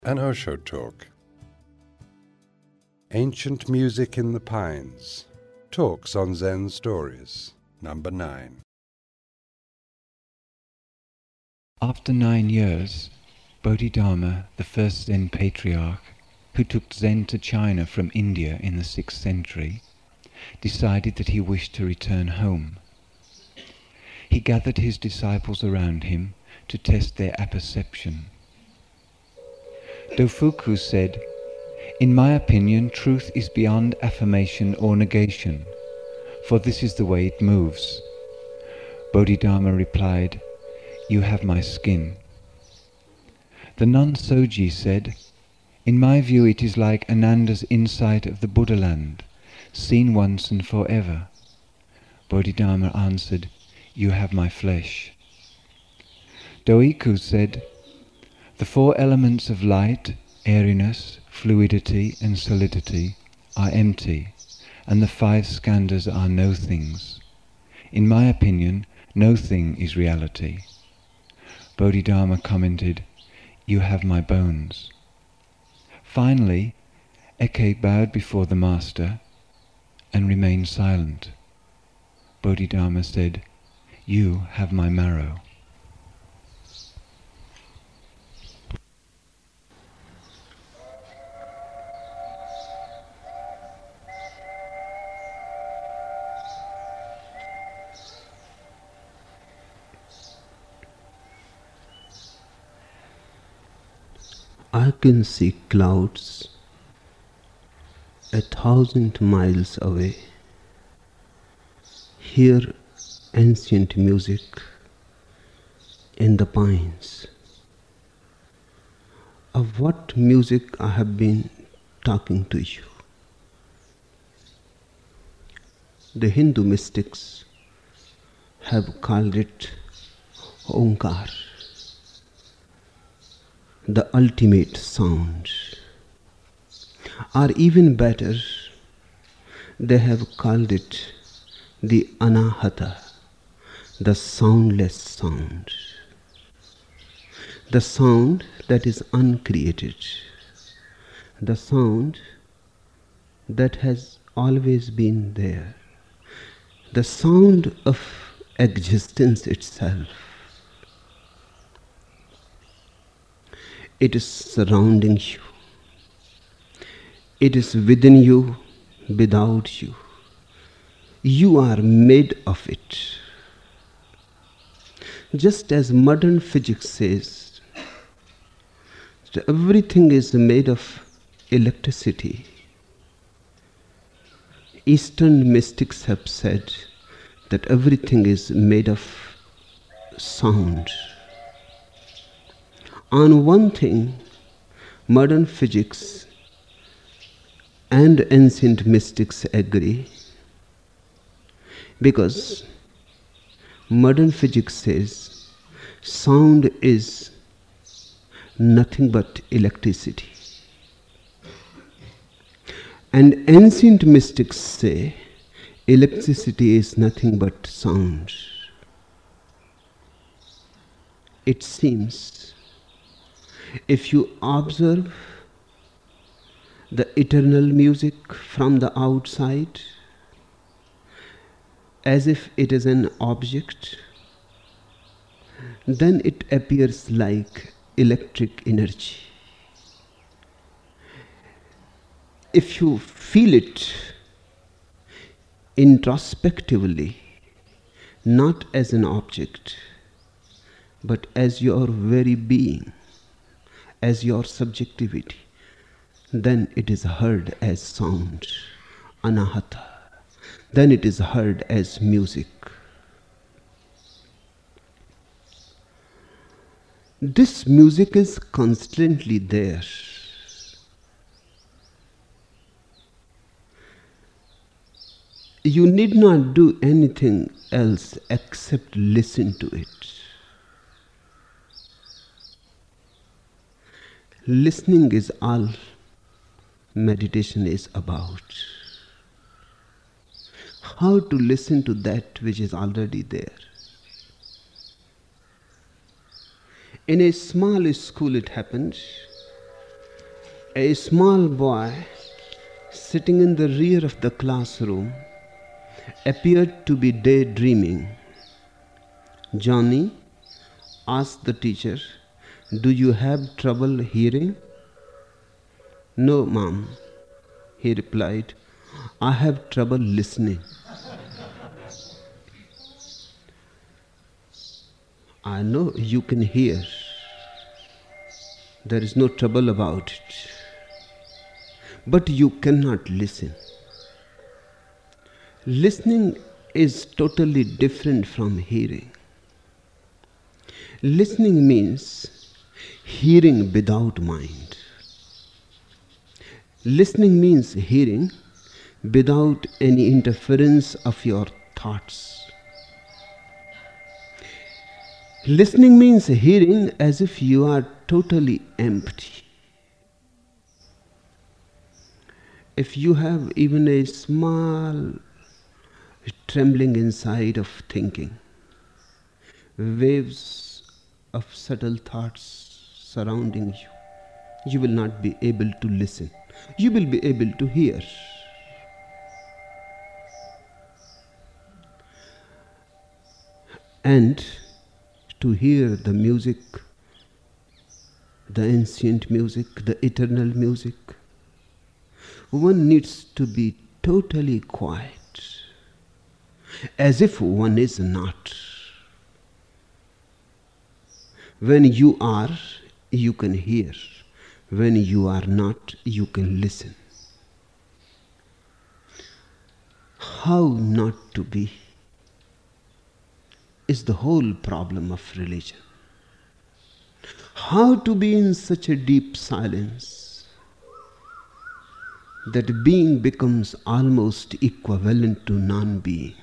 An Osho Talk. Ancient Music in the Pines. Talks on Zen Stories. Number 9. After 9 years, Bodhidharma, the first Zen patriarch, who took Zen to China from India in the 6th century, decided that he wished to return home. He gathered his disciples around him to test their apperception. Dofuku said, "In my opinion, truth is beyond affirmation or negation, for this is the way it moves." Bodhidharma replied, "You have my skin." The nun Soji said, "In my view it is like Ananda's insight of the Buddha land, seen once and forever." Bodhidharma answered, "You have my flesh." Doiku said, "The 4 elements of light, airiness, fluidity and solidity are empty, and the 5 skandhas are no things. In my opinion, no thing is reality." Bodhidharma commented, "You have my bones." Finally, Eke bowed before the master and remained silent. Bodhidharma said, "You have my marrow." I can see clouds 1,000 miles away, hear ancient music in the pines. Of what music I have been talking to you. The Hindu mystics have called it Omkar, the ultimate sound. Or even better, they have called it the Anahata, the soundless sound. The sound that is uncreated, the sound that has always been there, the sound of existence itself. It is surrounding you. It is within you, without you. You are made of it. Just as modern physics says that everything is made of electricity, Eastern mystics have said that everything is made of sound. On one thing, modern physics and ancient mystics agree, because modern physics says sound is nothing but electricity. And ancient mystics say electricity is nothing but sound. It seems if you observe the eternal music from the outside, as if it is an object, then it appears like electric energy. If you feel it introspectively, not as an object, but as your very being, as your subjectivity, then it is heard as sound, anahata. Then it is heard as music. This music is constantly there. You need not do anything else except listen to it. Listening is all meditation is about. How to listen to that which is already there. In a small school it happened A small boy sitting in the rear of the classroom appeared to be daydreaming. "Johnny," asked the teacher, "do you have trouble hearing?" "No, ma'am," he replied. "I have trouble listening." "I know you can hear. There is no trouble about it. But you cannot listen." Listening is totally different from hearing. Listening means hearing without mind. Listening means hearing without any interference of your thoughts. Listening means hearing as if you are totally empty. If you have even a small trembling inside of thinking, waves of subtle thoughts surrounding you, you will not be able to listen. You will be able to hear. And to hear the music, the ancient music, the eternal music, one needs to be totally quiet, as if one is not. When you are, you can hear. When you are not, you can listen. How not to be is the whole problem of religion. How to be in such a deep silence that being becomes almost equivalent to non-being.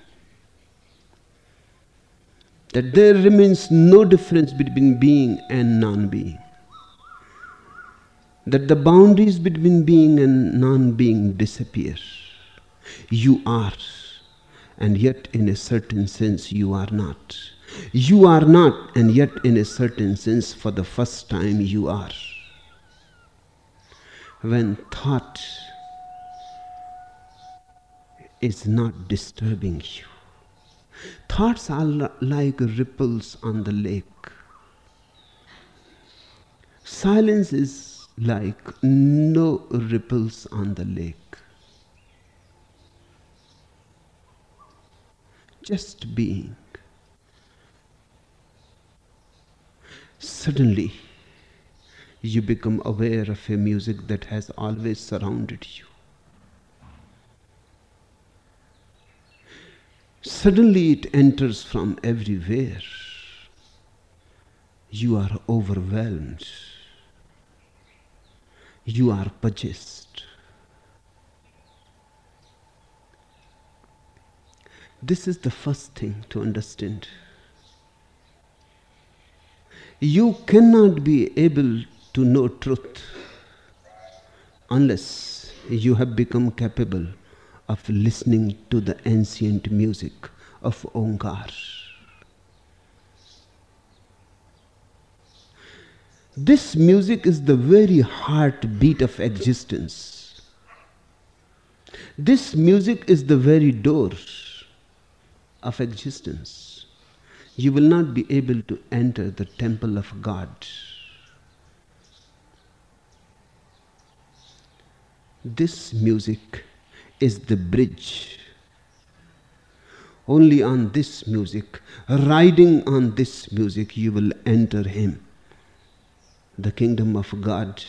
That there remains no difference between being and non-being. That the boundaries between being and non-being disappear. You are, and yet in a certain sense you are not. You are not, and yet in a certain sense for the first time you are. When thought is not disturbing you, thoughts are like ripples on the lake. Silence is like no ripples on the lake. Just being. Suddenly, you become aware of a music that has always surrounded you. Suddenly it enters from everywhere. You are overwhelmed. You are possessed. This is the first thing to understand. You cannot be able to know truth unless you have become capable of listening to the ancient music of Omkar. This music is the very heartbeat of existence. This music is the very door of existence. You will not be able to enter the temple of God. This music is the bridge. Only on this music, riding on this music, you will enter Him. The kingdom of God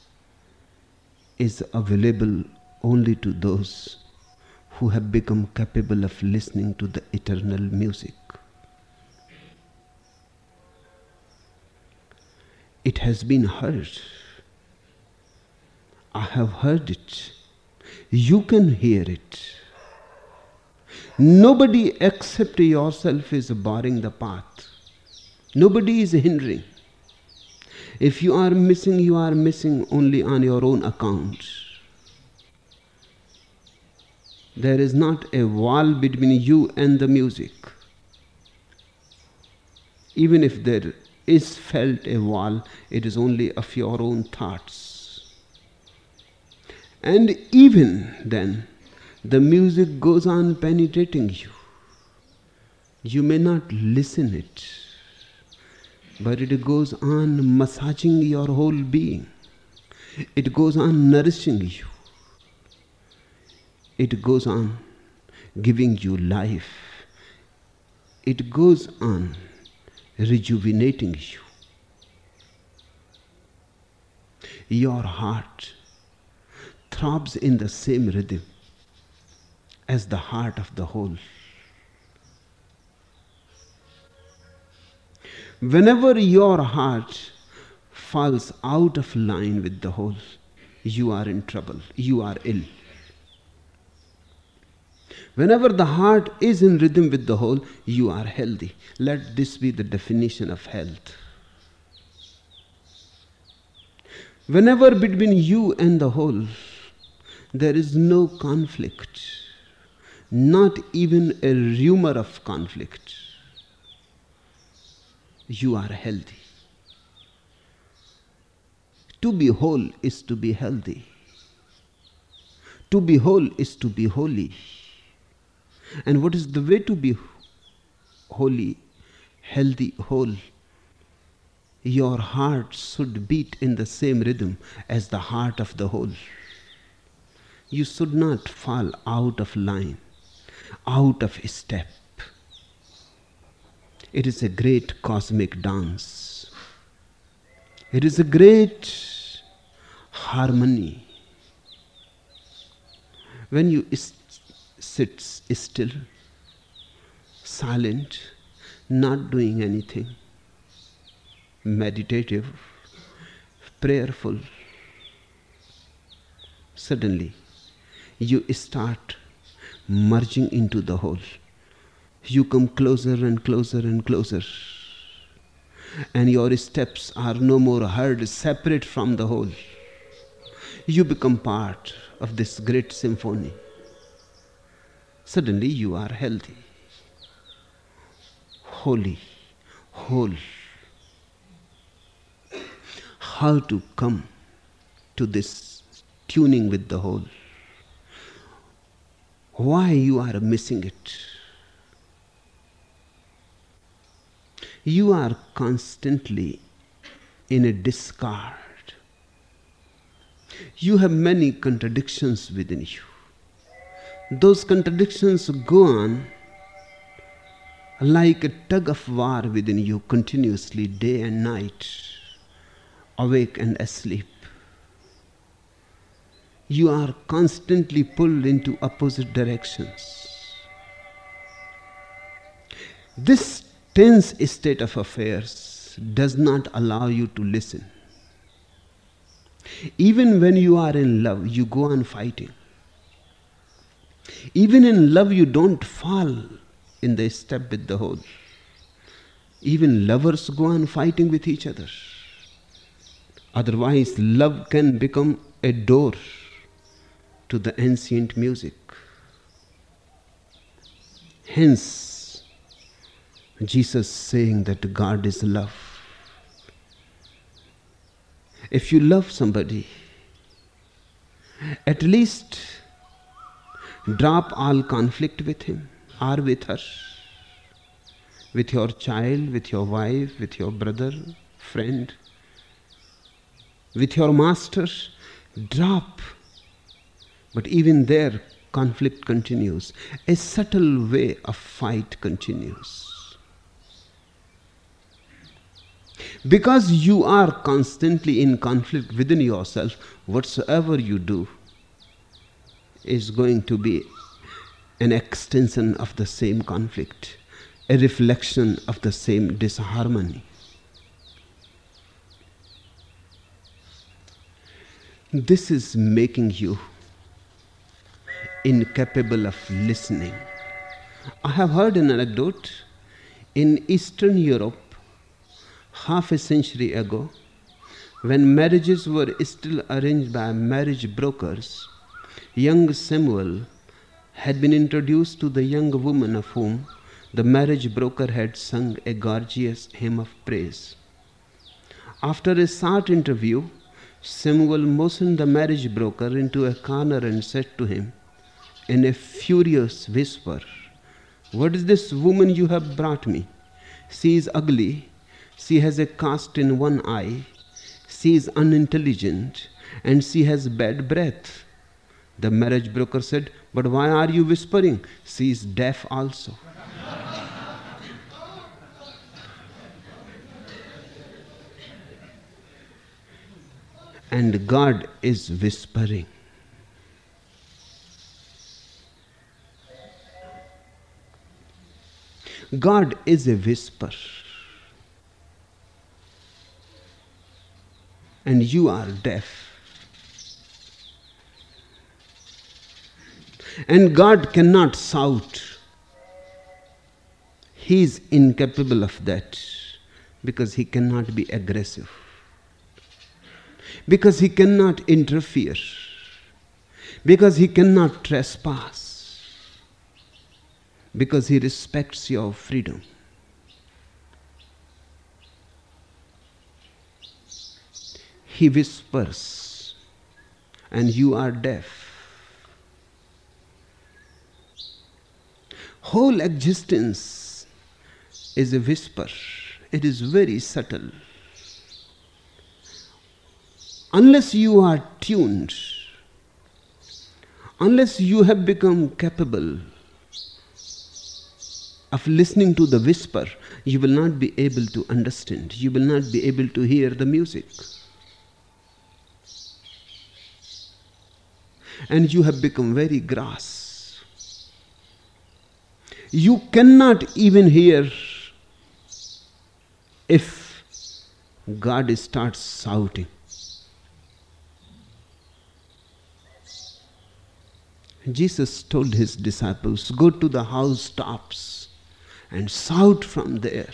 is available only to those who have become capable of listening to the eternal music. It has been heard. I have heard it. You can hear it. Nobody except yourself is barring the path. Nobody is hindering. If you are missing only on your own account. There is not a wall between you and the music. Even if there is felt a wall, it is only of your own thoughts. And even then, the music goes on penetrating you. You may not listen it, but it goes on massaging your whole being. It goes on nourishing you. It goes on giving you life. It goes on rejuvenating you. Your heart throbs in the same rhythm as the heart of the whole. Whenever your heart falls out of line with the whole, you are in trouble, you are ill. Whenever the heart is in rhythm with the whole, you are healthy. Let this be the definition of health. Whenever between you and the whole, there is no conflict, not even a rumor of conflict, you are healthy. To be whole is to be healthy. To be whole is to be holy. And what is the way to be holy, healthy, whole? Your heart should beat in the same rhythm as the heart of the whole. You should not fall out of line, out of step. It is a great cosmic dance. It is a great harmony. When you sit still, silent, not doing anything, meditative, prayerful, suddenly you start merging into the whole. You come closer and closer and closer, and your steps are no more heard separate from the whole. You become part of this great symphony. Suddenly you are healthy, holy, whole. How to come to this tuning with the whole? Why you are missing it? You are constantly in a discard. You have many contradictions within you. Those contradictions go on like a tug of war within you continuously, day and night, awake and asleep. You are constantly pulled into opposite directions. This tense state of affairs does not allow you to listen. Even when you are in love, you go on fighting. Even in love, you don't fall in the step with the whole. Even lovers go on fighting with each other. Otherwise, love can become a door to the ancient music. Hence, Jesus saying that God is love. If you love somebody, at least drop all conflict with him or with her, with your child, with your wife, with your brother, friend, with your master. Drop. But even there, conflict continues. A subtle way of fight continues. Because you are constantly in conflict within yourself, whatsoever you do is going to be an extension of the same conflict, a reflection of the same disharmony. This is making you incapable of listening. I have heard an anecdote. In Eastern Europe, half a century ago, when marriages were still arranged by marriage brokers, young Samuel had been introduced to the young woman of whom the marriage broker had sung a gorgeous hymn of praise. After a short interview, Samuel motioned the marriage broker into a corner and said to him in a furious whisper, "What is this woman you have brought me? She is ugly, she has a cast in one eye, she is unintelligent, and she has bad breath." The marriage broker said, "But why are you whispering? She is deaf also." And God is whispering. God is a whisper. And you are deaf. And God cannot shout. He is incapable of that because he cannot be aggressive. Because he cannot interfere. Because he cannot trespass. Because he respects your freedom. He whispers, and you are deaf. Whole existence is a whisper. It is very subtle. Unless you are tuned, unless you have become capable of listening to the whisper, you will not be able to understand. You will not be able to hear the music. And you have become very grass. You cannot even hear if God starts shouting. Jesus told his disciples, "Go to the housetops and shout from there."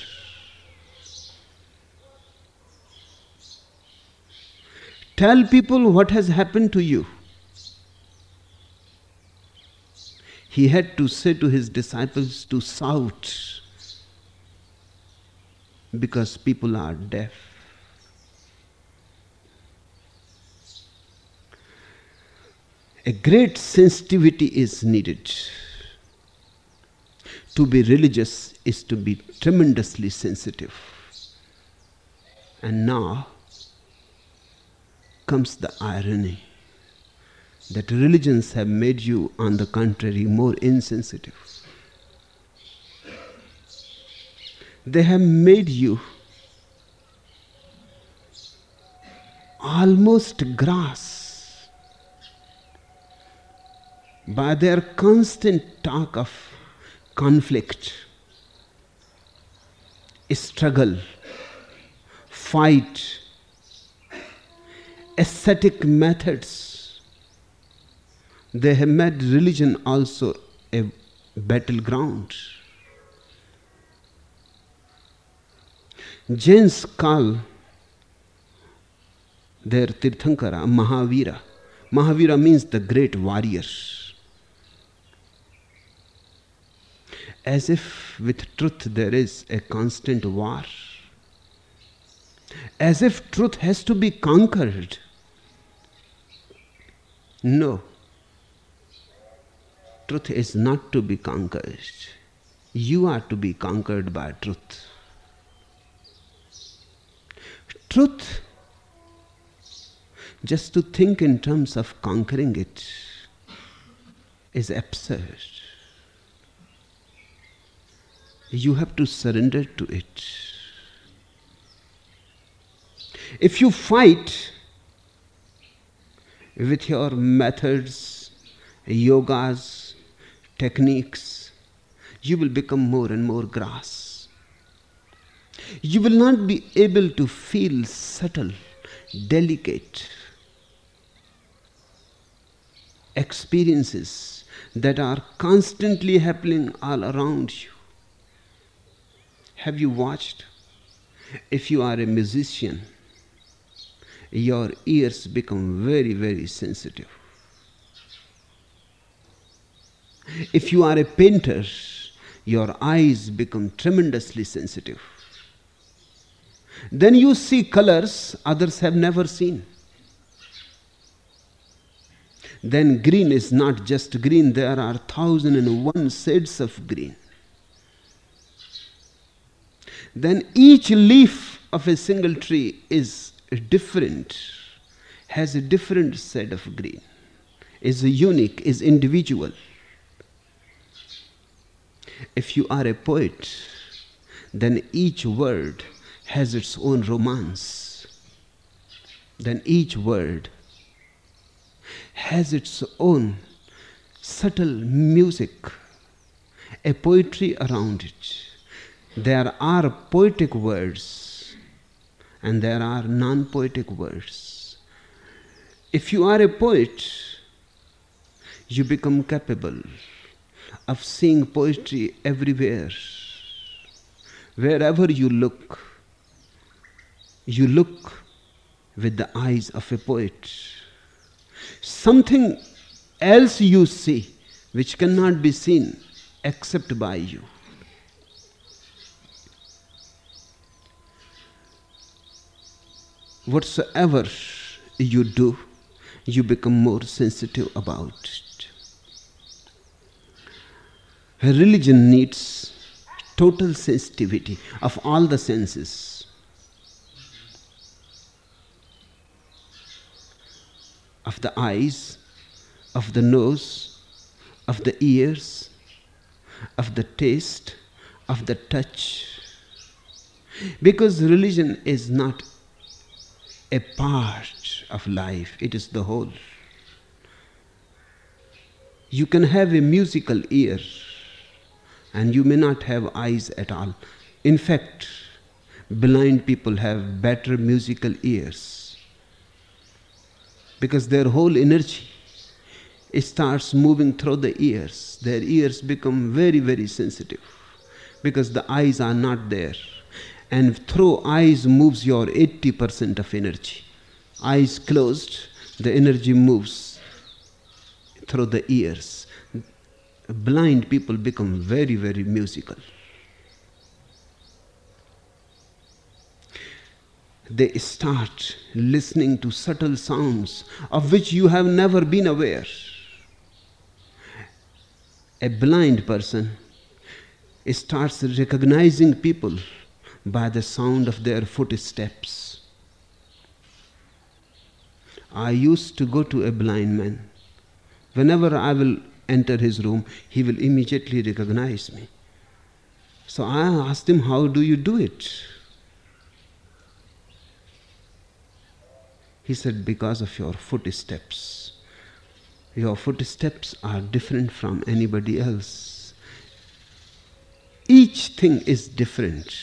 Tell people what has happened to you. He had to say to his disciples to shout because people are deaf. A great sensitivity is needed. To be religious is to be tremendously sensitive. And now comes the irony that religions have made you, on the contrary, more insensitive. They have made you almost grass by their constant talk of conflict, struggle, fight, ascetic methods. They have made religion also a battleground. Jains call their Tirthankara Mahavira. Mahavira means the great warrior. As if with truth there is a constant war. As if truth has to be conquered. No. Truth is not to be conquered. You are to be conquered by truth. Truth, just to think in terms of conquering it, is absurd. You have to surrender to it. If you fight with your methods, yogas, techniques, you will become more and more grass. You will not be able to feel subtle, delicate experiences that are constantly happening all around you. Have you watched? If you are a musician, your ears become very, very sensitive. If you are a painter, your eyes become tremendously sensitive. Then you see colors others have never seen. then green is not just green, there are 1,001 shades of green. Then each leaf of a single tree is different, has a different shade of green, is unique, is individual. If you are a poet, then each word has its own romance. Then each word has its own subtle music, a poetry around it. There are poetic words and there are non-poetic words. If you are a poet, you become capable of seeing poetry everywhere. Wherever you look with the eyes of a poet. Something else you see which cannot be seen except by you. Whatsoever you do, you become more sensitive about it. Religion needs total sensitivity of all the senses. Of the eyes, of the nose, of the ears, of the taste, of the touch. Because religion is not a part of life, it is the whole. You can have a musical ear and you may not have eyes at all. In fact, blind people have better musical ears because their whole energy starts moving through the ears. Their ears become very, very sensitive because the eyes are not there. And through eyes moves your 80% of energy. Eyes closed, the energy moves through the ears. Blind people become very, very musical. They start listening to subtle sounds of which you have never been aware. A blind person starts recognizing people by the sound of their footsteps. I used to go to a blind man. Whenever I will enter his room, he will immediately recognize me. So I asked him, how do you do it? He said, because of your footsteps. Your footsteps are different from anybody else. Each thing is different.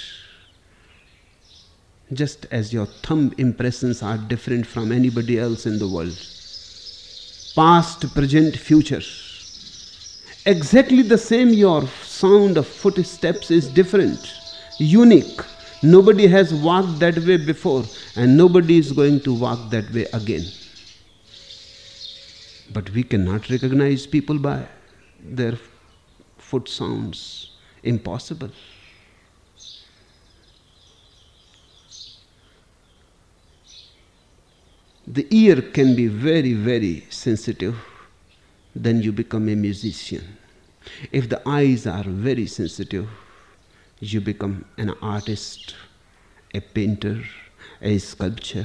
Just as your thumb impressions are different from anybody else in the world. Past, present, future. Exactly the same, your sound of footsteps is different, unique. Nobody has walked that way before, and nobody is going to walk that way again. But we cannot recognize people by their foot sounds. Impossible. The ear can be very, very sensitive, then you become a musician. If the eyes are very sensitive, you become an artist, a painter, a sculptor.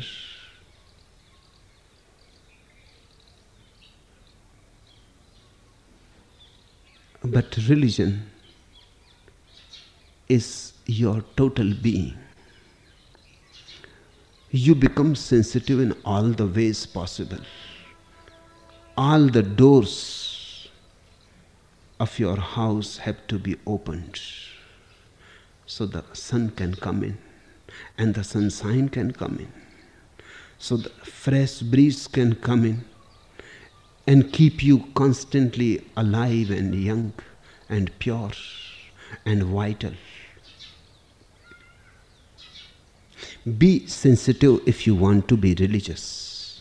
But religion is your total being. You become sensitive in all the ways possible. All the doors of your house have to be opened so the sun can come in and the sunshine can come in, so the fresh breeze can come in and keep you constantly alive and young and pure and vital. Be sensitive if you want to be religious.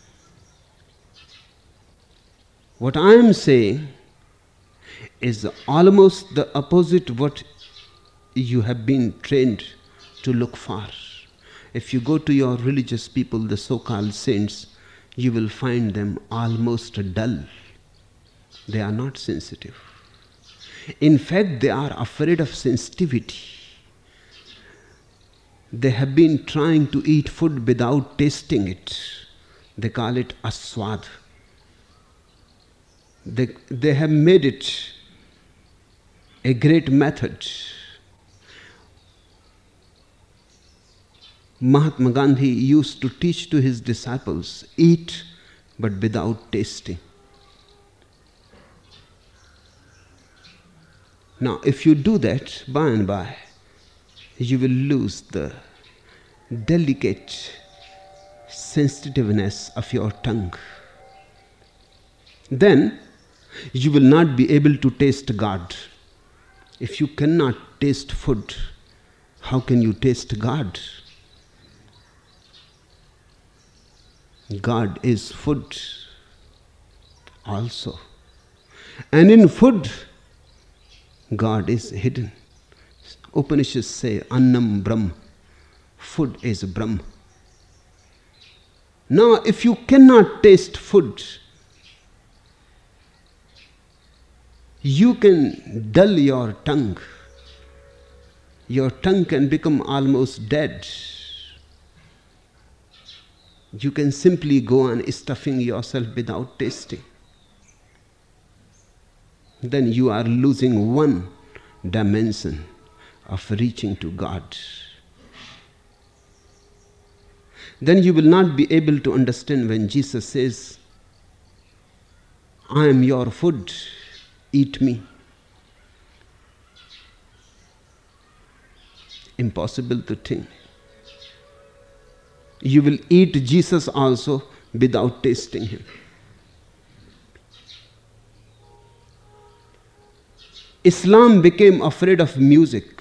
What I am saying is almost the opposite what you have been trained to look for. If you go to your religious people, the so-called saints, you will find them almost dull. They are not sensitive. In fact, they are afraid of sensitivity. They have been trying to eat food without tasting it. They call it aswad. They have made it a great method. Mahatma Gandhi used to teach to his disciples, eat but without tasting. Now, if you do that, by and by, you will lose the delicate sensitiveness of your tongue. Then, you will not be able to taste God. If you cannot taste food, how can you taste God? God is food also. And in food, God is hidden. Upanishads say, Annam Brahm. Food is Brahm. Now, if you cannot taste food, you can dull your tongue. Your tongue can become almost dead. You can simply go on stuffing yourself without tasting. Then you are losing one dimension of reaching to God. Then you will not be able to understand when Jesus says, I am your food, eat me. Impossible to think. You will eat Jesus also without tasting him. Islam became afraid of music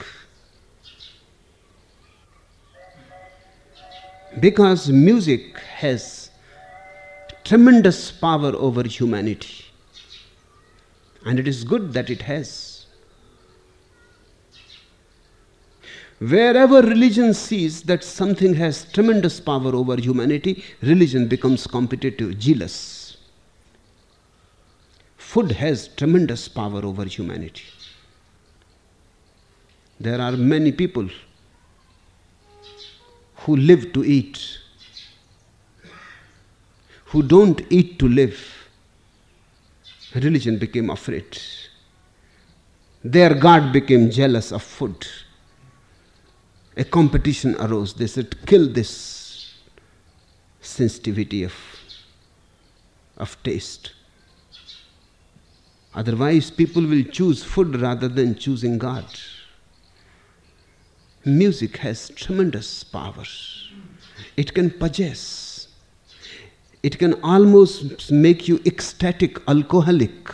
because music has tremendous power over humanity. And it is good that it has. Wherever religion sees that something has tremendous power over humanity, religion becomes competitive, jealous. Food has tremendous power over humanity. There are many people who live to eat, who don't eat to live. Religion became afraid. Their God became jealous of food. A competition arose. They said, kill this sensitivity of taste. Otherwise, people will choose food rather than choosing God. Music has tremendous power. It can possess. It can almost make you ecstatic, alcoholic.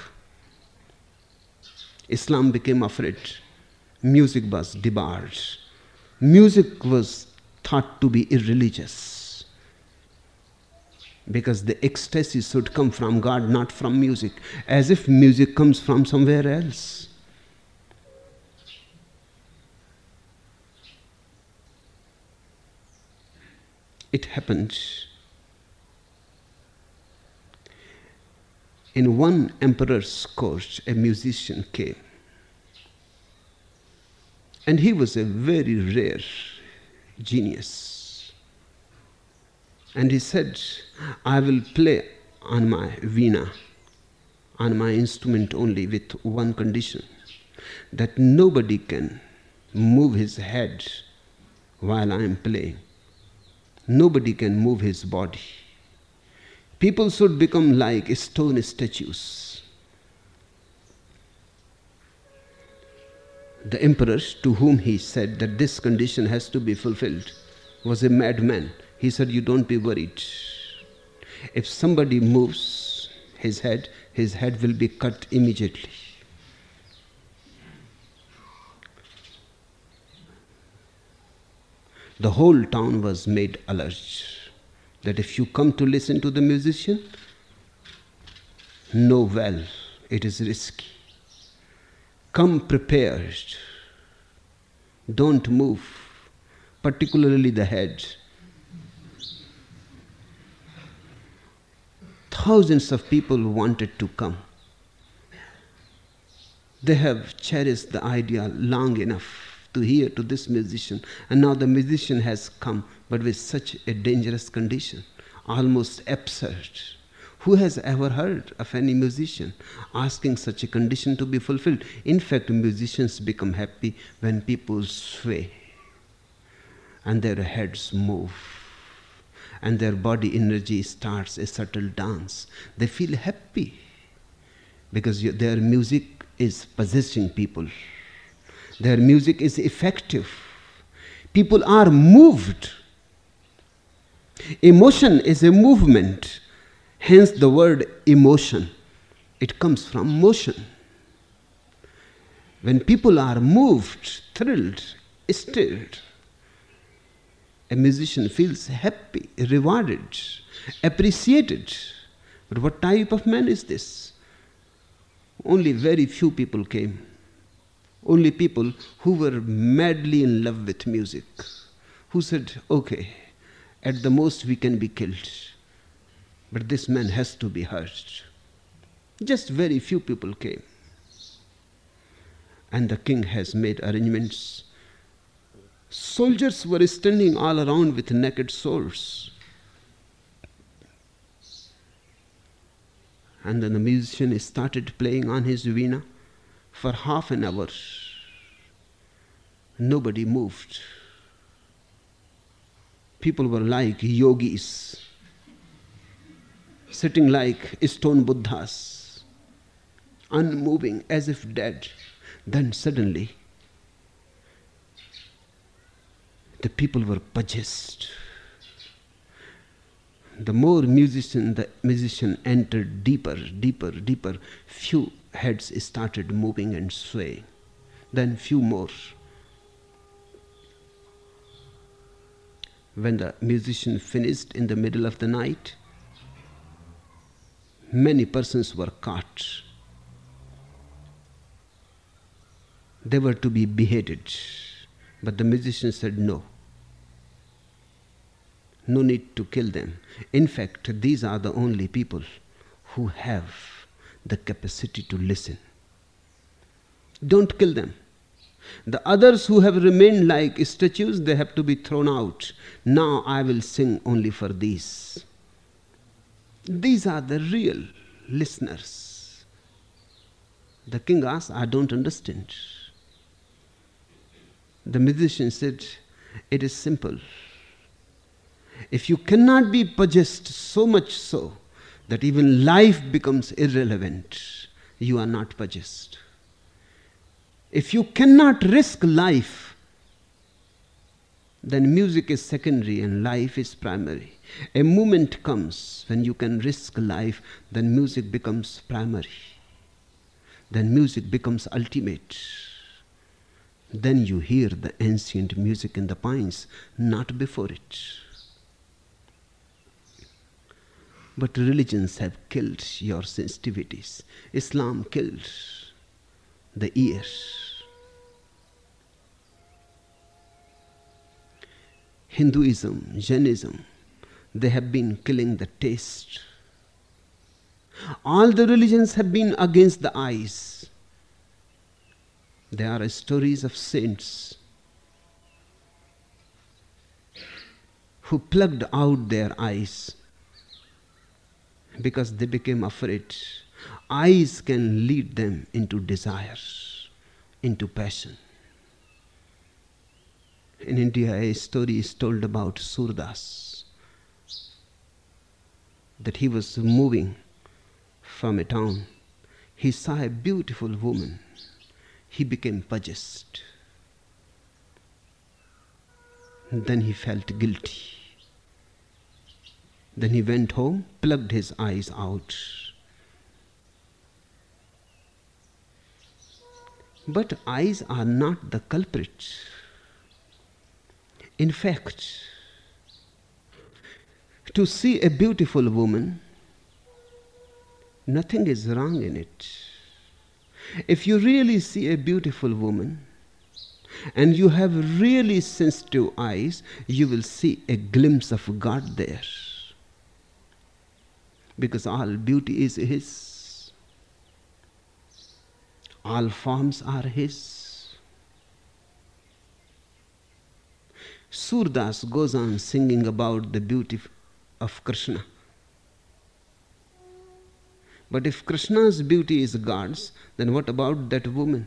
Islam became afraid. Music was debarred. Music was thought to be irreligious because the ecstasy should come from God, not from music, as if music comes from somewhere else. It happened in one emperor's court. A musician came, and he was a very rare genius. And he said, I will play on my veena, on my instrument only, with one condition, that nobody can move his head while I am playing. Nobody can move his body. People should become like stone statues. The emperor, to whom he said that this condition has to be fulfilled, was a madman. He said, you don't be worried. If somebody moves his head will be cut immediately. The whole town was made alert that if you come to listen to the musician, know well, it is risky. Come prepared. Don't move, particularly the head. thousands of people wanted to come. They have cherished the idea long enough to hear to this musician, and now the musician has come, but with such a dangerous condition, almost absurd. Who has ever heard of any musician asking such a condition to be fulfilled? In fact, musicians become happy when people sway and their heads move and their body energy starts a subtle dance. They feel happy because their music is possessing people. Their music is effective. People are moved. Emotion is a movement. Hence the word emotion. It comes from motion. When people are moved, thrilled, stirred, a musician feels happy, rewarded, appreciated. But what type of man is this? Only very few people came. Only people who were madly in love with music, who said, okay, at the most we can be killed, but this man has to be heard. Just very few people came. And the king has made arrangements. Soldiers were standing all around with naked swords. And then the musician started playing on his veena for half an hour. Nobody moved. People were like yogis, sitting like stone Buddhas, unmoving as if dead. Then suddenly, the people were possessed. The more the musician entered deeper, deeper, deeper, few heads started moving and swaying. Then few more. When the musician finished in the middle of the night, many persons were caught. They were to be beheaded. But the musician said no. No need to kill them. In fact, these are the only people who have the capacity to listen. Don't kill them. The others who have remained like statues, they have to be thrown out. Now I will sing only for these. These are the real listeners. The king asked, I don't understand. The musician said, it is simple. If you cannot be possessed so much so that even life becomes irrelevant, you are not possessed. If you cannot risk life, then music is secondary and life is primary. A moment comes when you can risk life, then music becomes primary. Then music becomes ultimate. Then you hear the ancient music in the pines, not before it. But religions have killed your sensitivities. Islam killed the ear. Hinduism, Jainism, they have been killing the taste. All the religions have been against the eyes. There are stories of saints who plugged out their eyes because they became afraid. Eyes can lead them into desire, into passion. In India, a story is told about Surdas, that he was moving from a town. He saw a beautiful woman. He became possessed. Then he felt guilty. Then he went home, plugged his eyes out. But eyes are not the culprit. In fact, to see a beautiful woman, nothing is wrong in it. If you really see a beautiful woman and you have really sensitive eyes, you will see a glimpse of God there. because all beauty is His. All forms are His. Surdas goes on singing about the beauty of Krishna. But if Krishna's beauty is God's, then what about that woman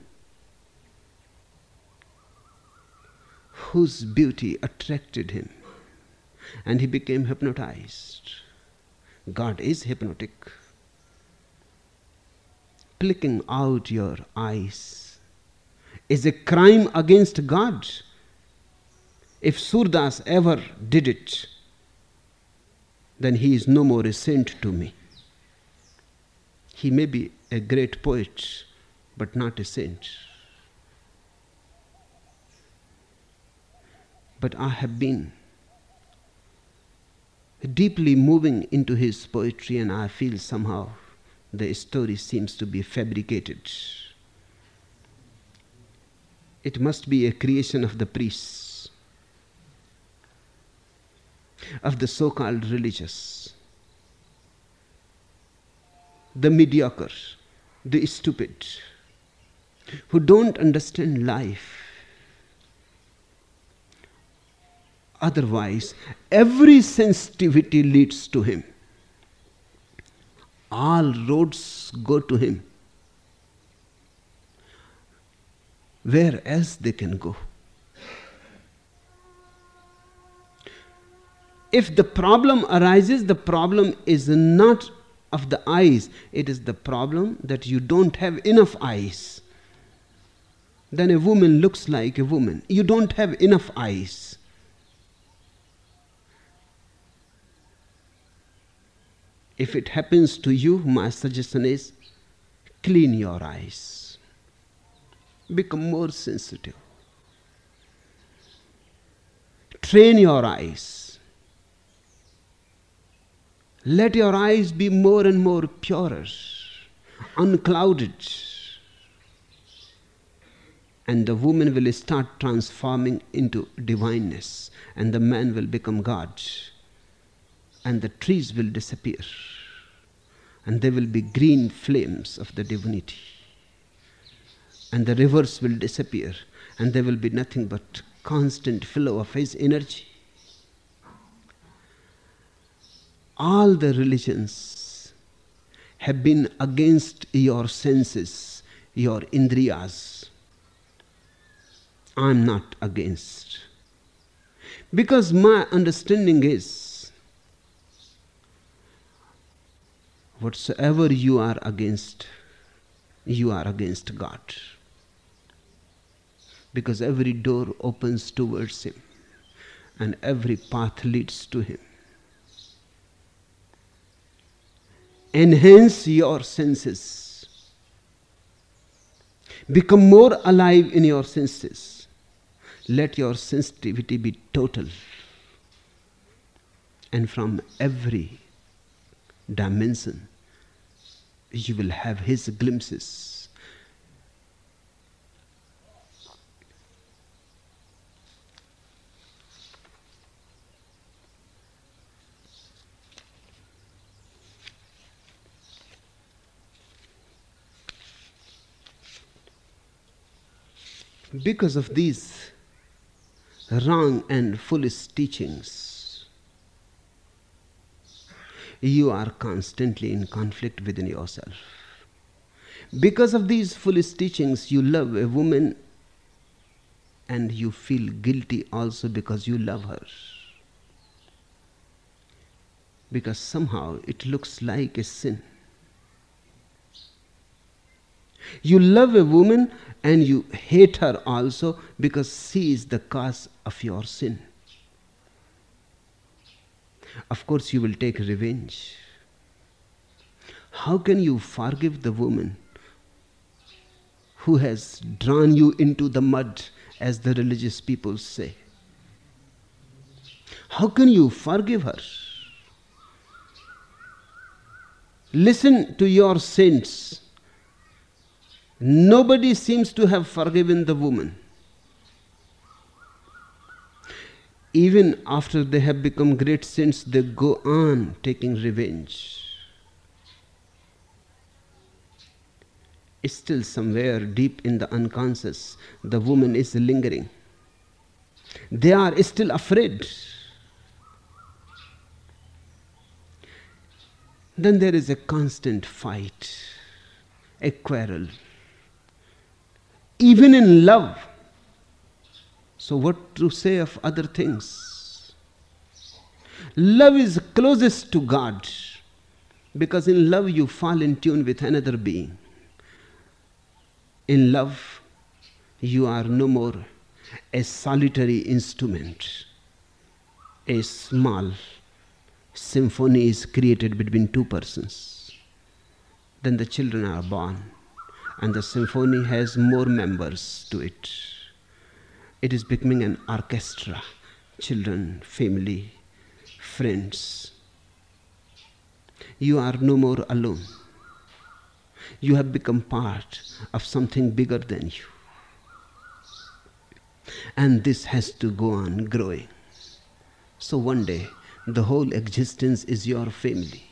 whose beauty attracted him and he became hypnotized? God is hypnotic. Plucking out your eyes is a crime against God. If Surdas ever did it, then he is no more a saint to me. He may be a great poet, but not a saint. But I have been deeply moving into his poetry, and I feel somehow the story seems to be fabricated. It must be a creation of the priests, of the so-called religious, the mediocre, the stupid, who don't understand life. Otherwise, every sensitivity leads to him. All roads go to him. Where else they can go? If the problem arises, the problem is not of the eyes, it is the problem that you don't have enough eyes. Then a woman looks like a woman. You don't have enough eyes. If it happens to you, my suggestion is clean your eyes. Become more sensitive. Train your eyes. Let your eyes be more and more purer, unclouded. And the woman will start transforming into divineness, and the man will become God. And the trees will disappear, and there will be green flames of the divinity. And the rivers will disappear, and there will be nothing but constant flow of his energy. All the religions have been against your senses, your indriyas. I'm not against. Because my understanding is, whatsoever you are against God. Because every door opens towards him, and every path leads to him. Enhance your senses. Become more alive in your senses. Let your sensitivity be total. And from every dimension, you will have his glimpses. Because of these wrong and foolish teachings, you are constantly in conflict within yourself. Because of these foolish teachings, you love a woman and you feel guilty also because you love her. Because somehow it looks like a sin. You love a woman and you hate her also because she is the cause of your sin. Of course, you will take revenge. How can you forgive the woman who has drawn you into the mud, as the religious people say? How can you forgive her? Listen to your saints. Nobody seems to have forgiven the woman. Even after they have become great saints, they go on taking revenge. Still somewhere deep in the unconscious, the woman is lingering. They are still afraid. Then there is a constant fight, a quarrel, even in love. So what to say of other things? Love is closest to God, because in love you fall in tune with another being. In love, you are no more a solitary instrument. A small symphony is created between two persons. Then the children are born, and the symphony has more members to it. It is becoming an orchestra. Children, family, friends. You are no more alone. You have become part of something bigger than you. And this has to go on growing. So one day, the whole existence is your family.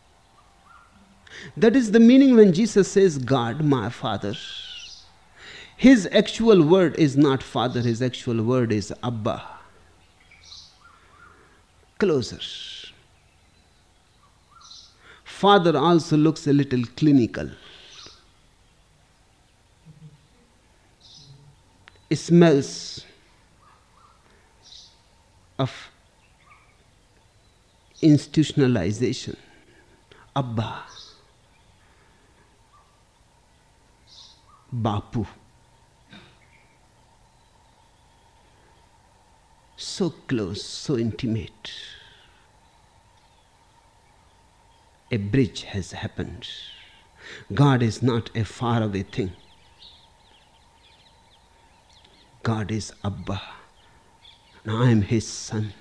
That is the meaning when Jesus says, God, my Father. His actual word is not Father, his actual word is Abba. Closer. Father also looks a little clinical. It smells of institutionalization. Abba. Bapu. So close, so intimate. A bridge has happened. God is not a faraway thing. God is Abba. And I am his son.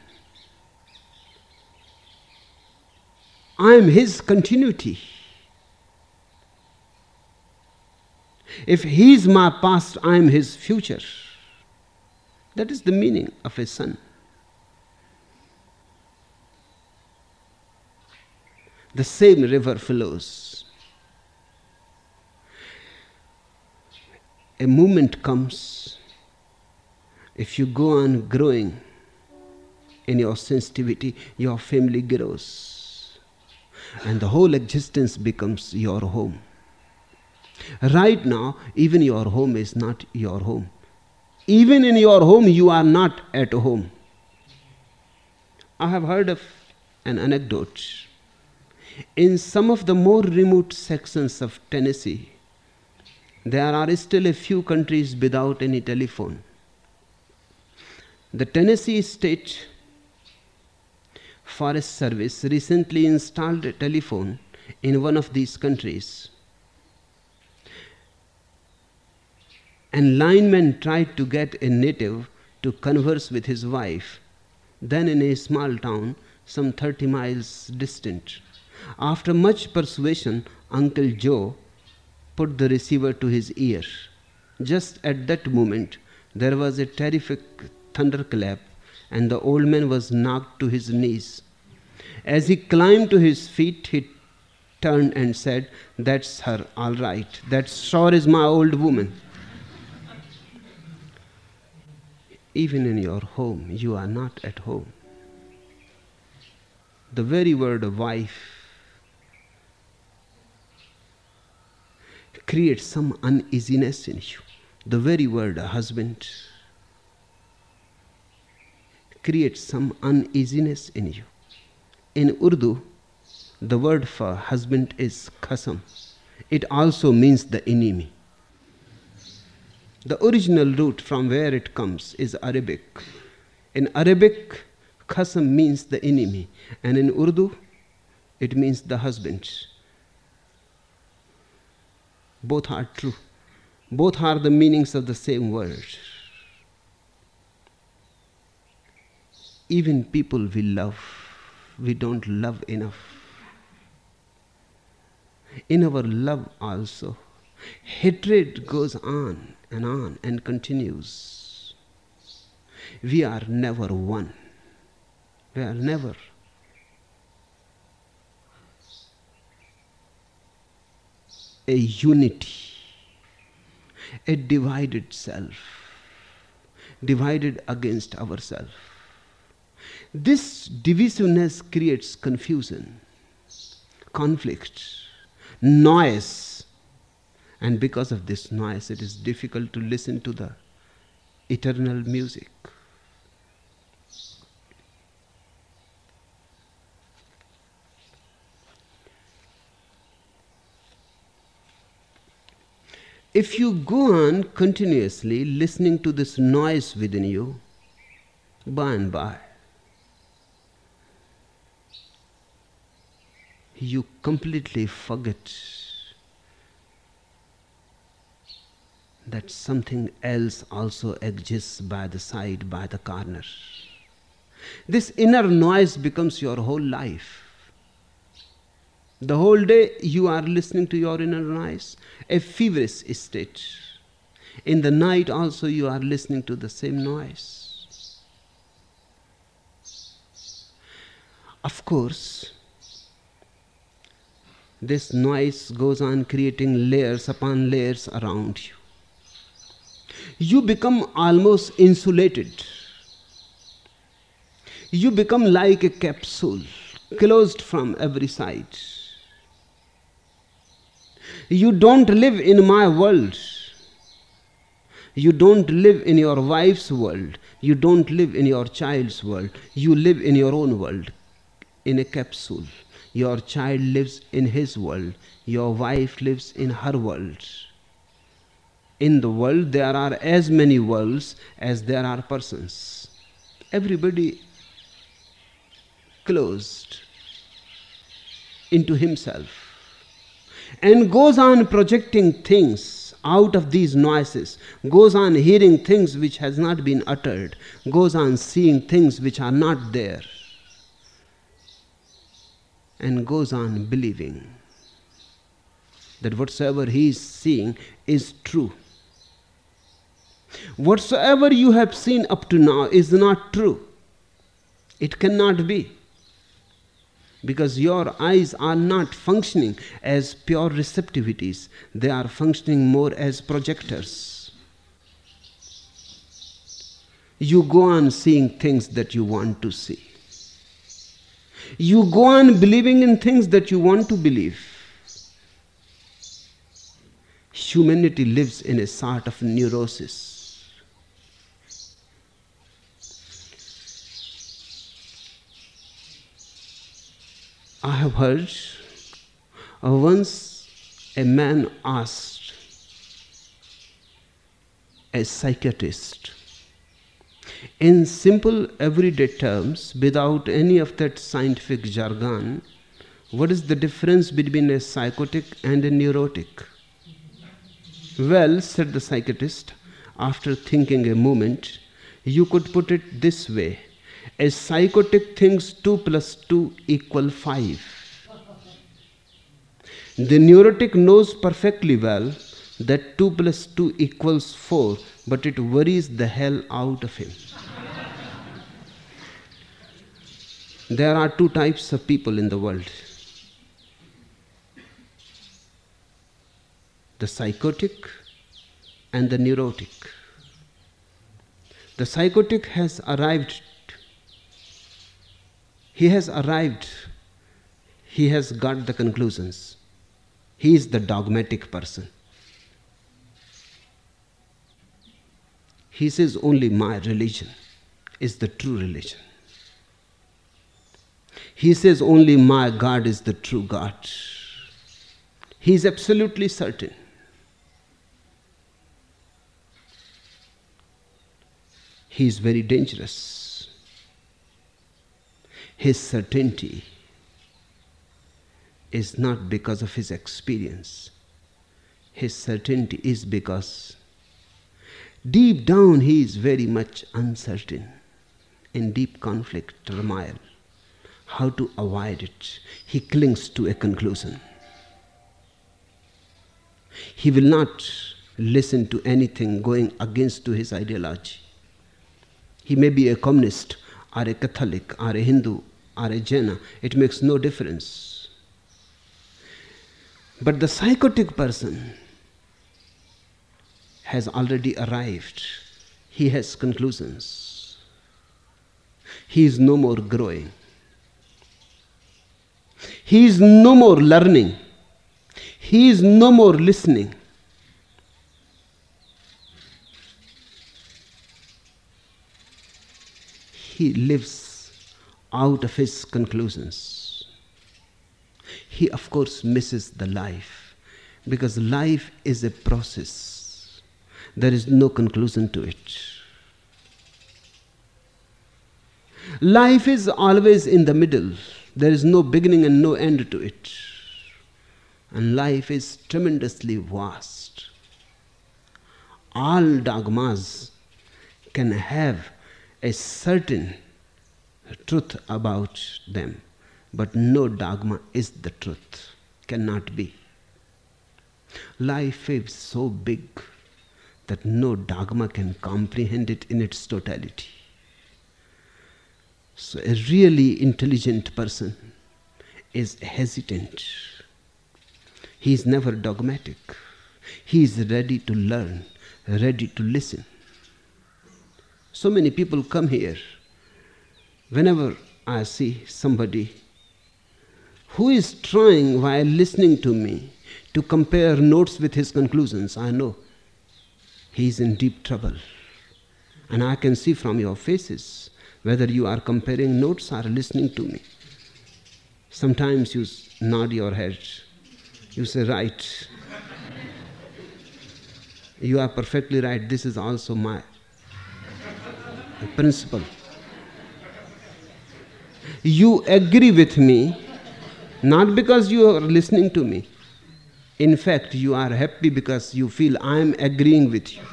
I am his continuity. If he is my past, I am his future. That is the meaning of a son. The same river flows. A moment comes, if you go on growing in your sensitivity, your family grows. And the whole existence becomes your home. Right now, even your home is not your home. Even in your home, you are not at home. I have heard of an anecdote. In some of the more remote sections of Tennessee, there are still a few countries without any telephone. The Tennessee State Forest Service recently installed a telephone in one of these countries. And lineman tried to get a native to converse with his wife. Then in a small town, some 30 miles distant, after much persuasion, Uncle Joe put the receiver to his ear. Just at that moment, there was a terrific thunderclap, and the old man was knocked to his knees. As he climbed to his feet, he turned and said, "That's her, all right. That sure is my old woman." Even in your home, you are not at home. The very word wife creates some uneasiness in you. The very word husband creates some uneasiness in you. In Urdu, the word for husband is khasam. It also means the enemy. The original root from where it comes is Arabic. In Arabic, khasam means the enemy, and in Urdu, it means the husband. Both are true. Both are the meanings of the same word. Even people we love, we don't love enough. In our love also, hatred goes on and continues. We are never one. We are never. A unity. a divided self, divided against ourselves. This divisiveness creates confusion, conflict, noise, and because of this noise, it is difficult to listen to the eternal music. If you go on continuously listening to this noise within you, by and by, you completely forget that something else also exists by the side, by the corner. This inner noise becomes your whole life. The whole day you are listening to your inner noise, a feverish state. In the night also you are listening to the same noise. Of course, this noise goes on creating layers upon layers around you. You become almost insulated. You become like a capsule, closed from every side. You don't live in my world. You don't live in your wife's world. You don't live in your child's world. You live in your own world, in a capsule. Your child lives in his world. Your wife lives in her world. In the world, there are as many worlds as there are persons. Everybody closed into himself and goes on projecting things out of these noises, goes on hearing things which has not been uttered, goes on seeing things which are not there, and goes on believing that whatsoever he is seeing is true. Whatsoever you have seen up to now is not true. It cannot be. Because your eyes are not functioning as pure receptivities. They are functioning more as projectors. You go on seeing things that you want to see. You go on believing in things that you want to believe. Humanity lives in a sort of neurosis. I have heard once a man asked a psychiatrist in simple everyday terms, without any of that scientific jargon, what is the difference between a psychotic and a neurotic? Well, said the psychiatrist, after thinking a moment, you could put it this way. A psychotic thinks 2 plus 2 equal 5. The neurotic knows perfectly well that 2 plus 2 equals 4, but it worries the hell out of him. There are 2 types of people in the world. The psychotic and the neurotic. The psychotic has arrived. He has got the conclusions. He is the dogmatic person. He says only my religion is the true religion. He says only my God is the true God. He is absolutely certain. He is very dangerous. His certainty is not because of his experience. His certainty is because deep down he is very much uncertain, in deep conflict, turmoil. How to avoid it? He clings to a conclusion. He will not listen to anything going against to his ideology. He may be a communist or a Catholic or a Hindu or a Jaina. It makes no difference. But the psychotic person has already arrived. He has conclusions. He is no more growing. He is no more learning. He is no more listening. He lives out of his conclusions. He, of course, misses the life, because life is a process. There is no conclusion to it. Life is always in the middle. There is no beginning and no end to it. And life is tremendously vast. All dogmas can have a certain truth about them, but no dogma is the truth. Cannot be. Life is so big that no dogma can comprehend it in its totality. So a really intelligent person is hesitant. He is never dogmatic. He is ready to learn, ready to listen. So many people come here. Whenever I see somebody who is trying while listening to me to compare notes with his conclusions, I know he is in deep trouble. And I can see from your faces whether you are comparing notes or listening to me. Sometimes you nod your head. You say, right. You are perfectly right. This is also my principle. You agree with me, not because you are listening to me. In fact, you are happy because you feel I am agreeing with you.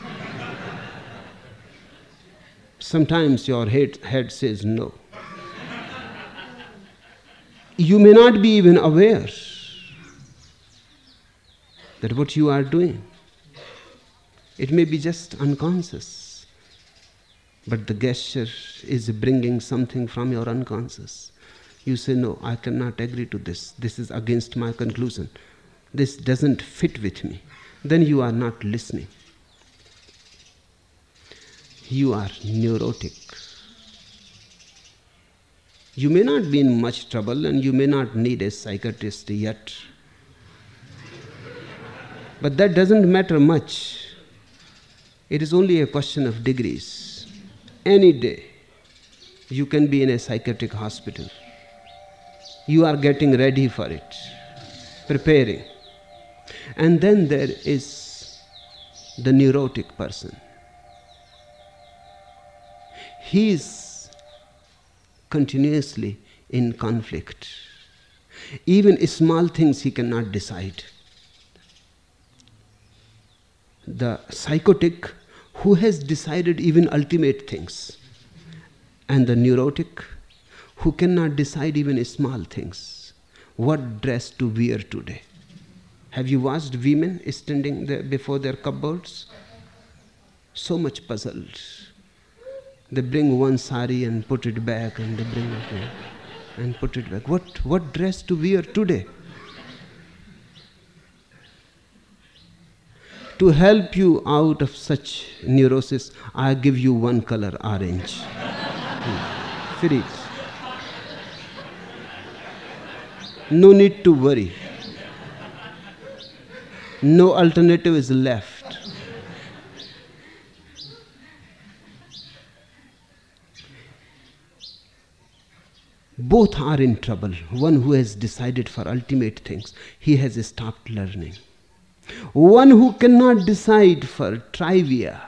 Sometimes your head says no. You may not be even aware that what you are doing, it may be just unconscious, but the gesture is bringing something from your unconscious. You say, no, I cannot agree to this. This is against my conclusion. This doesn't fit with me. Then you are not listening. You are neurotic. You may not be in much trouble and you may not need a psychiatrist yet. But that doesn't matter much. It is only a question of degrees. Any day, you can be in a psychiatric hospital. You are getting ready for it, preparing. And then there is the neurotic person. He is continuously in conflict. Even small things he cannot decide. The psychotic who has decided even ultimate things, and the neurotic who cannot decide even small things. What dress to wear today? Have you watched women standing there before their cupboards? So much puzzled. They bring one sari and put it back, and they bring it and put it back. What dress to wear today? To help you out of such neurosis, I give you one color, orange. Free. No need to worry. No alternative is left. Both are in trouble. One who has decided for ultimate things, he has stopped learning. One who cannot decide for trivia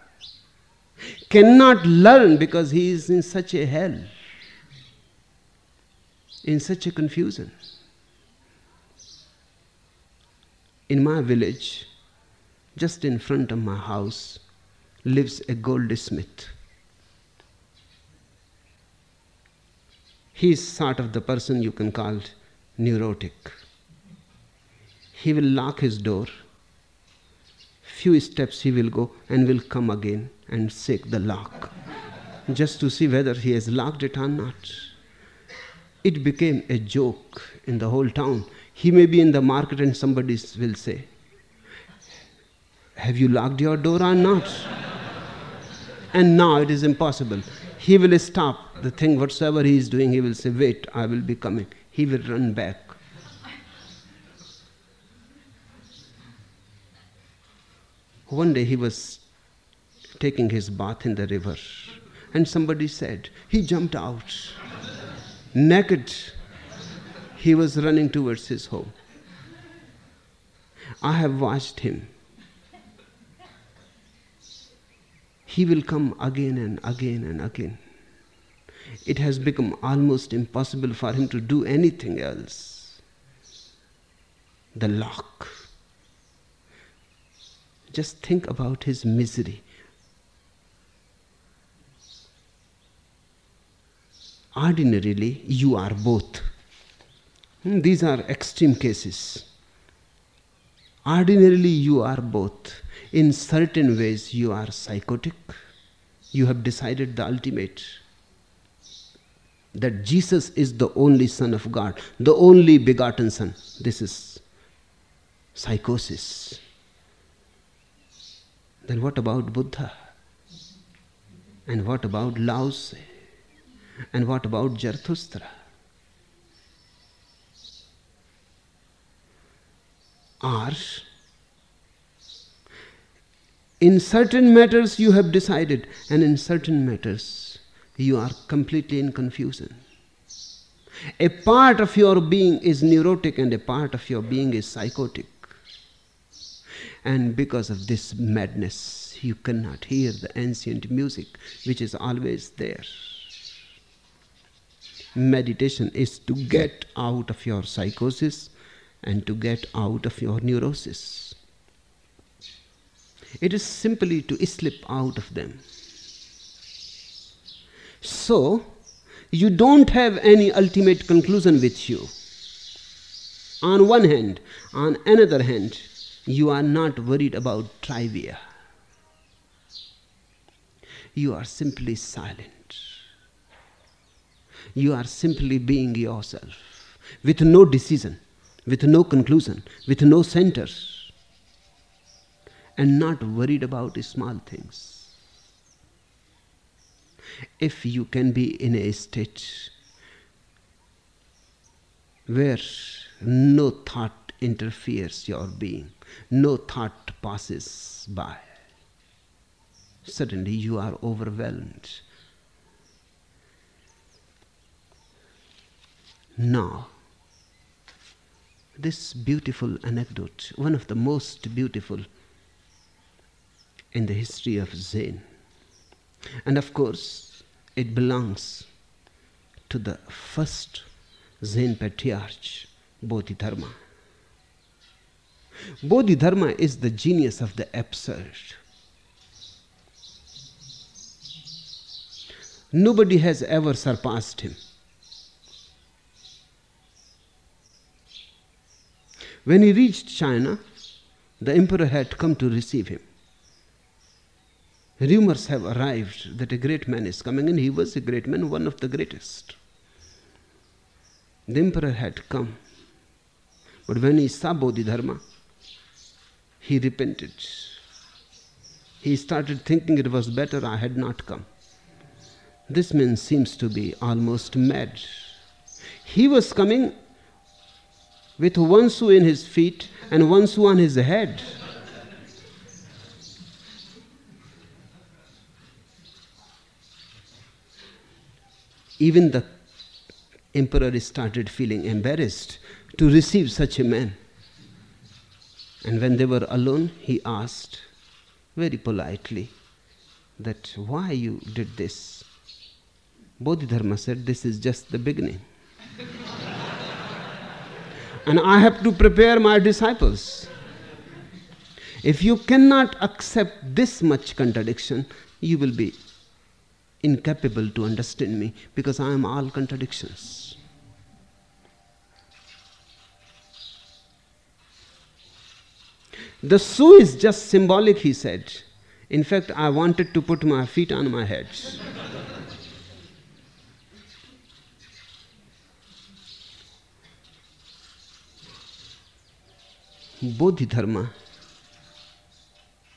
cannot learn because he is in such a hell, in such a confusion. In my village, just in front of my house, lives a goldsmith. He is sort of the person you can call neurotic. He will lock his door. Few steps he will go and will come again and shake the lock just to see whether he has locked it or not. It became a joke in the whole town. He may be in the market and somebody will say, Have you locked your door or not? And now it is impossible. He will stop the thing, whatsoever he is doing, he will say, wait, I will be coming. He will run back. One day he was taking his bath in the river, and somebody said, he jumped out. Naked, he was running towards his home. I have watched him. He will come again and again and again. It has become almost impossible for him to do anything else. The lock. Just think about his misery. Ordinarily, you are both. These are extreme cases. Ordinarily, you are both. In certain ways, you are psychotic. You have decided the ultimate. That Jesus is the only Son of God, the only begotten Son. This is psychosis. Then what about Buddha? And what about Lao Tse? And what about Zarathustra? Or, in certain matters you have decided, and in certain matters you are completely in confusion. A part of your being is neurotic and a part of your being is psychotic. And because of this madness, you cannot hear the ancient music which is always there. Meditation is to get out of your psychosis and to get out of your neurosis. It is simply to slip out of them. So, you don't have any ultimate conclusion with you. On one hand, on another hand, you are not worried about trivia. You are simply silent. You are simply being yourself, with no decision, with no conclusion, with no center, and not worried about small things. If you can be in a state where no thought interferes your being, no thought passes by, suddenly you are overwhelmed. Now, this beautiful anecdote, one of the most beautiful in the history of Zen, and of course it belongs to the first Zen patriarch, Bodhidharma. Bodhidharma is the genius of the absurd. Nobody has ever surpassed him. When he reached China, the emperor had come to receive him. Rumors have arrived that a great man is coming, and he was a great man, one of the greatest. The emperor had come, but when he saw Bodhidharma, he repented. He started thinking it was better I had not come. This man seems to be almost mad. He was coming with one shoe in his feet and one shoe on his head. Even the emperor started feeling embarrassed to receive such a man. And when they were alone, he asked very politely that why you did this. Bodhidharma said, this is just the beginning. And I have to prepare my disciples. If you cannot accept this much contradiction, you will be incapable to understand me, because I am all contradictions. The shoe is just symbolic, he said. In fact, I wanted to put my feet on my head. Bodhidharma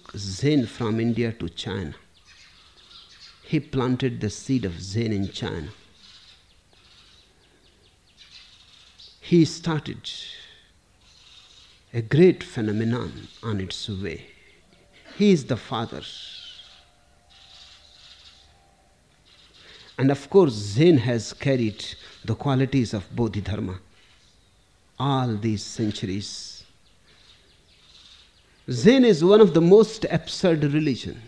took Zen from India to China. He planted the seed of Zen in China. He started a great phenomenon on its way. He is the father. And of course, Zen has carried the qualities of Bodhidharma all these centuries. Zen is one of the most absurd religions.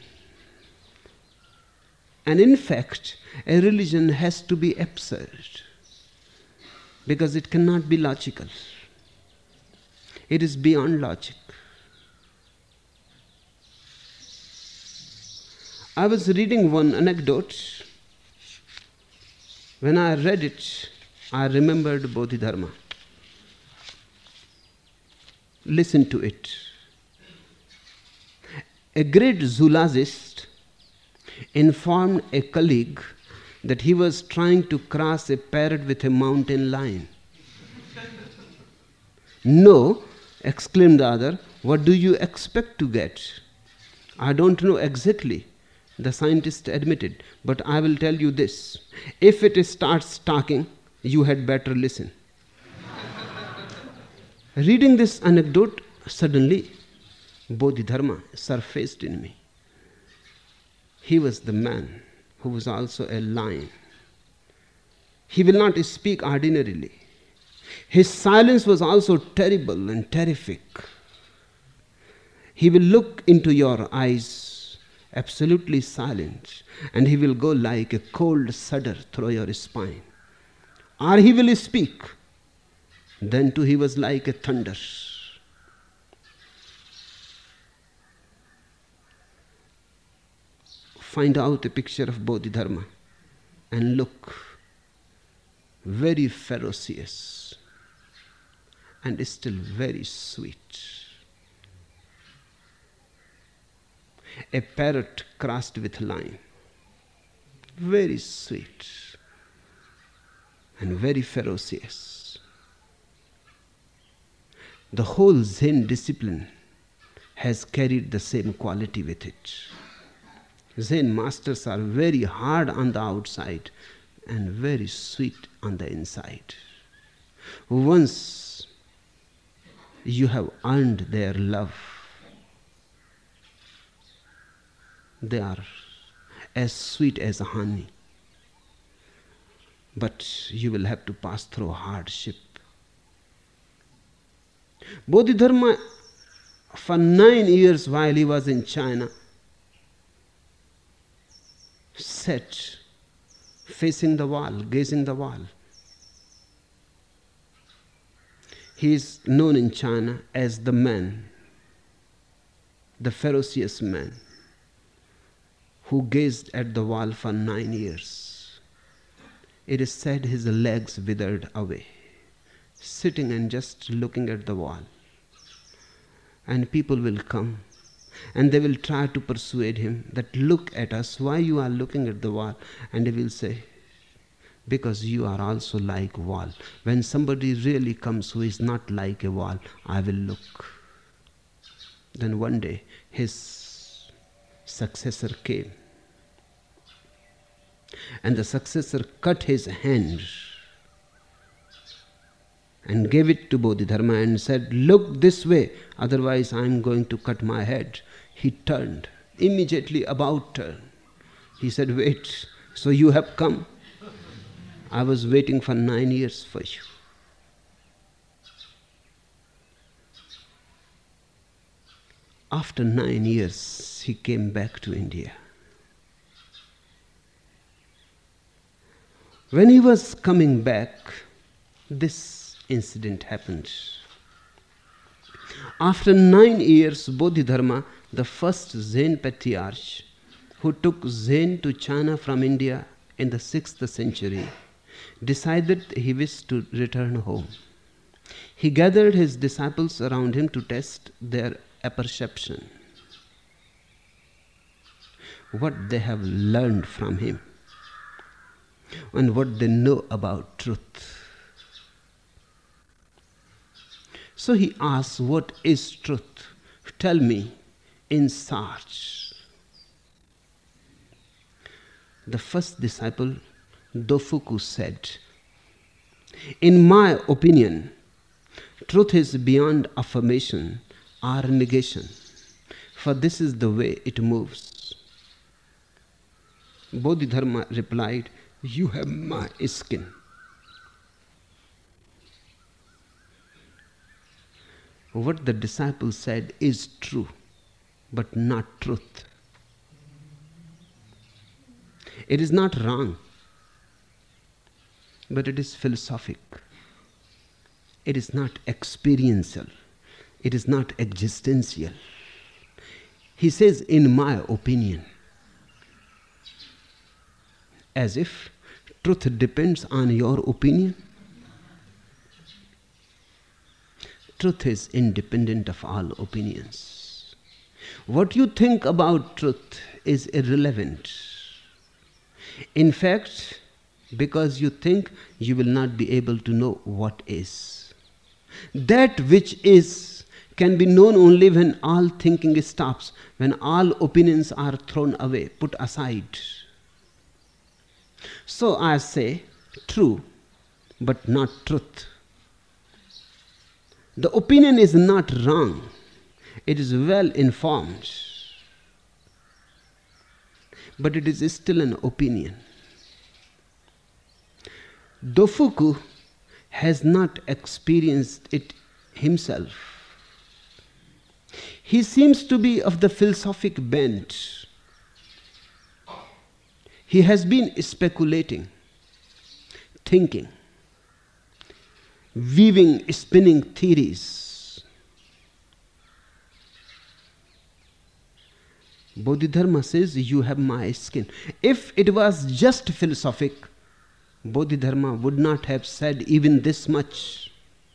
And in fact, a religion has to be absurd because it cannot be logical. It is beyond logic. I was reading one anecdote. When I read it, I remembered Bodhidharma. Listen to it. A great zoologist informed a colleague that he was trying to cross a parrot with a mountain lion. "No," exclaimed the other, "what do you expect to get?" "I don't know exactly," the scientist admitted, "but I will tell you this. If it starts talking, you had better listen." Reading this anecdote, suddenly Bodhidharma surfaced in me. He was the man who was also a lion. He will not speak ordinarily. His silence was also terrible and terrific. He will look into your eyes absolutely silent, and he will go like a cold shudder through your spine. Or he will speak. Then too he was like a thunder. Find out a picture of Bodhidharma and look. Very ferocious and still very sweet. A parrot crossed with lion. Very sweet and very ferocious. The whole Zen discipline has carried the same quality with it. Zen masters are very hard on the outside and very sweet on the inside. Once you have earned their love, they are as sweet as honey. But you will have to pass through hardship. Bodhidharma, for 9 years while he was in China, sat facing the wall, gazing the wall. He is known in China as the man, the ferocious man, who gazed at the wall for 9 years. It is said his legs withered away, sitting and just looking at the wall. And people will come and they will try to persuade him that, "Look at us, why you are looking at the wall?" And he will say, "Because you are also like wall. When somebody really comes who is not like a wall, I will look." Then one day his successor came. And the successor cut his hand and gave it to Bodhidharma and said, "Look this way, otherwise I am going to cut my head." He turned, immediately about turn. He said, "Wait, so you have come? I was waiting for 9 years for you." After 9 years, he came back to India. When he was coming back, this incident happened. After 9 years, Bodhidharma, the first Zen patriarch who took Zen to China from India in the 6th century, decided he wished to return home. He gathered his disciples around him to test their apperception, what they have learned from him and what they know about truth. So he asked, "What is truth? Tell me in search. The first disciple, Dofuku, said, "In my opinion, truth is beyond affirmation or negation, for this is the way it moves." Bodhidharma replied, "You have my skin." What the disciple said is true, but not truth. It is not wrong, but it is philosophic. It is not experiential. It is not existential. He says, "In my opinion," as if truth depends on your opinion. Truth is independent of all opinions. What you think about truth is irrelevant. In fact, because you think, you will not be able to know what is. That which is can be known only when all thinking stops, when all opinions are thrown away, put aside. So I say, true, but not truth. The opinion is not wrong. It is well informed. But it is still an opinion. Dofuku has not experienced it himself. He seems to be of the philosophic bent. He has been speculating, thinking, weaving, spinning theories. Bodhidharma says, "You have my skin." If it was just philosophic, Bodhidharma would not have said even this much.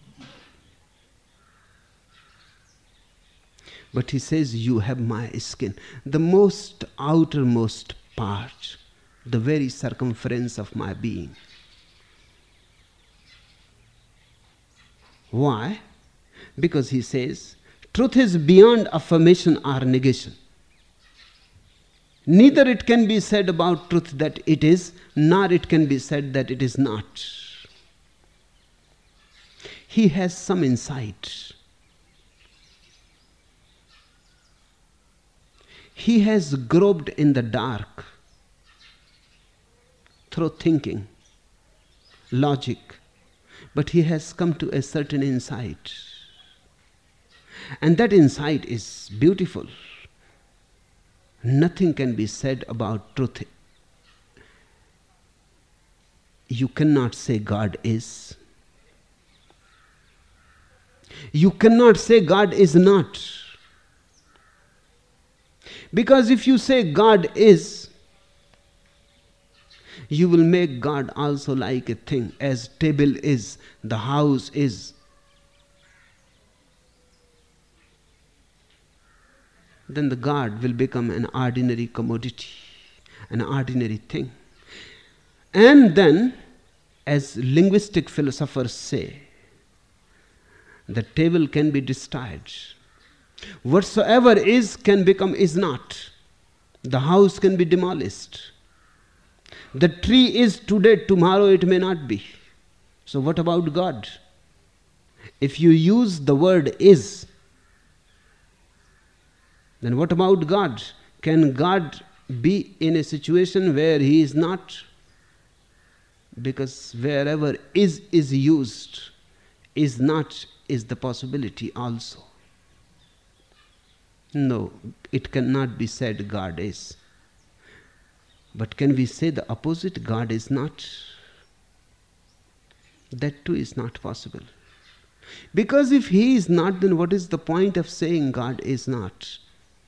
But he says, "You have my skin." The most outermost part, the very circumference of my being. Why? Because he says, truth is beyond affirmation or negation. Neither it can be said about truth that it is, nor it can be said that it is not. He has some insight. He has groped in the dark through thinking, logic, but he has come to a certain insight. And that insight is beautiful. Nothing can be said about truth. You cannot say God is. You cannot say God is not. Because if you say God is, you will make God also like a thing, as table is, the house is. Then the God will become an ordinary commodity, an ordinary thing. And then, as linguistic philosophers say, the table can be destroyed. Whatsoever is can become is not. The house can be demolished. The tree is today, tomorrow it may not be. So what about God? If you use the word is, then what about God? Can God be in a situation where he is not? Because wherever is used, is not is the possibility also. No, it cannot be said God is. But can we say the opposite, God is not? That too is not possible. Because if he is not, then what is the point of saying God is not?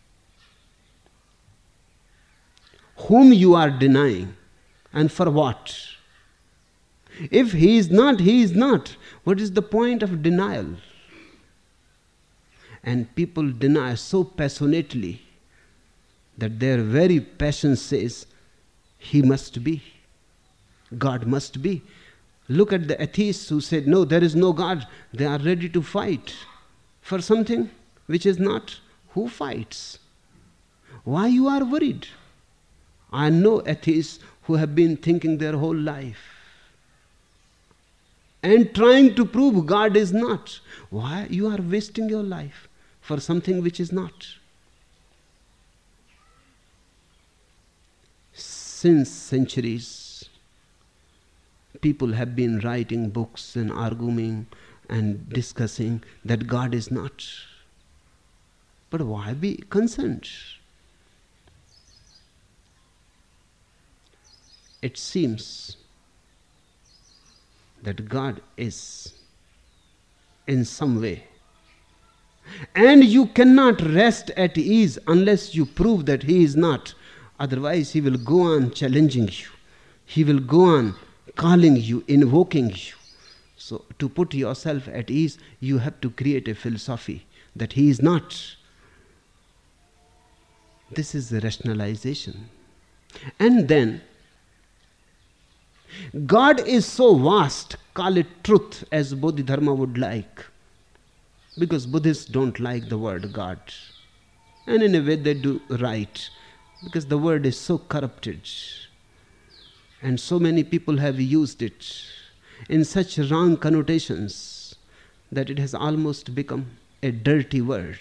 Whom you are denying, and for what? If he is not, he is not. What is the point of denial? And people deny so passionately that their very passion says, he must be. God must be. Look at the atheists who said, no, there is no God. They are ready to fight for something which is not. Who fights? Why you are worried? I know atheists who have been thinking their whole life and trying to prove God is not. Why you are wasting your life for something which is not? Since centuries, people have been writing books and arguing and discussing that God is not. But why be concerned? It seems that God is in some way. And you cannot rest at ease unless you prove that He is not. Otherwise, He will go on challenging you. He will go on calling you, invoking you. So, to put yourself at ease, you have to create a philosophy that He is not. This is the rationalization. And then, God is so vast, call it truth, as Bodhidharma would like. Because Buddhists don't like the word God. And in a way they do right. Because the word is so corrupted. And so many people have used it in such wrong connotations that it has almost become a dirty word.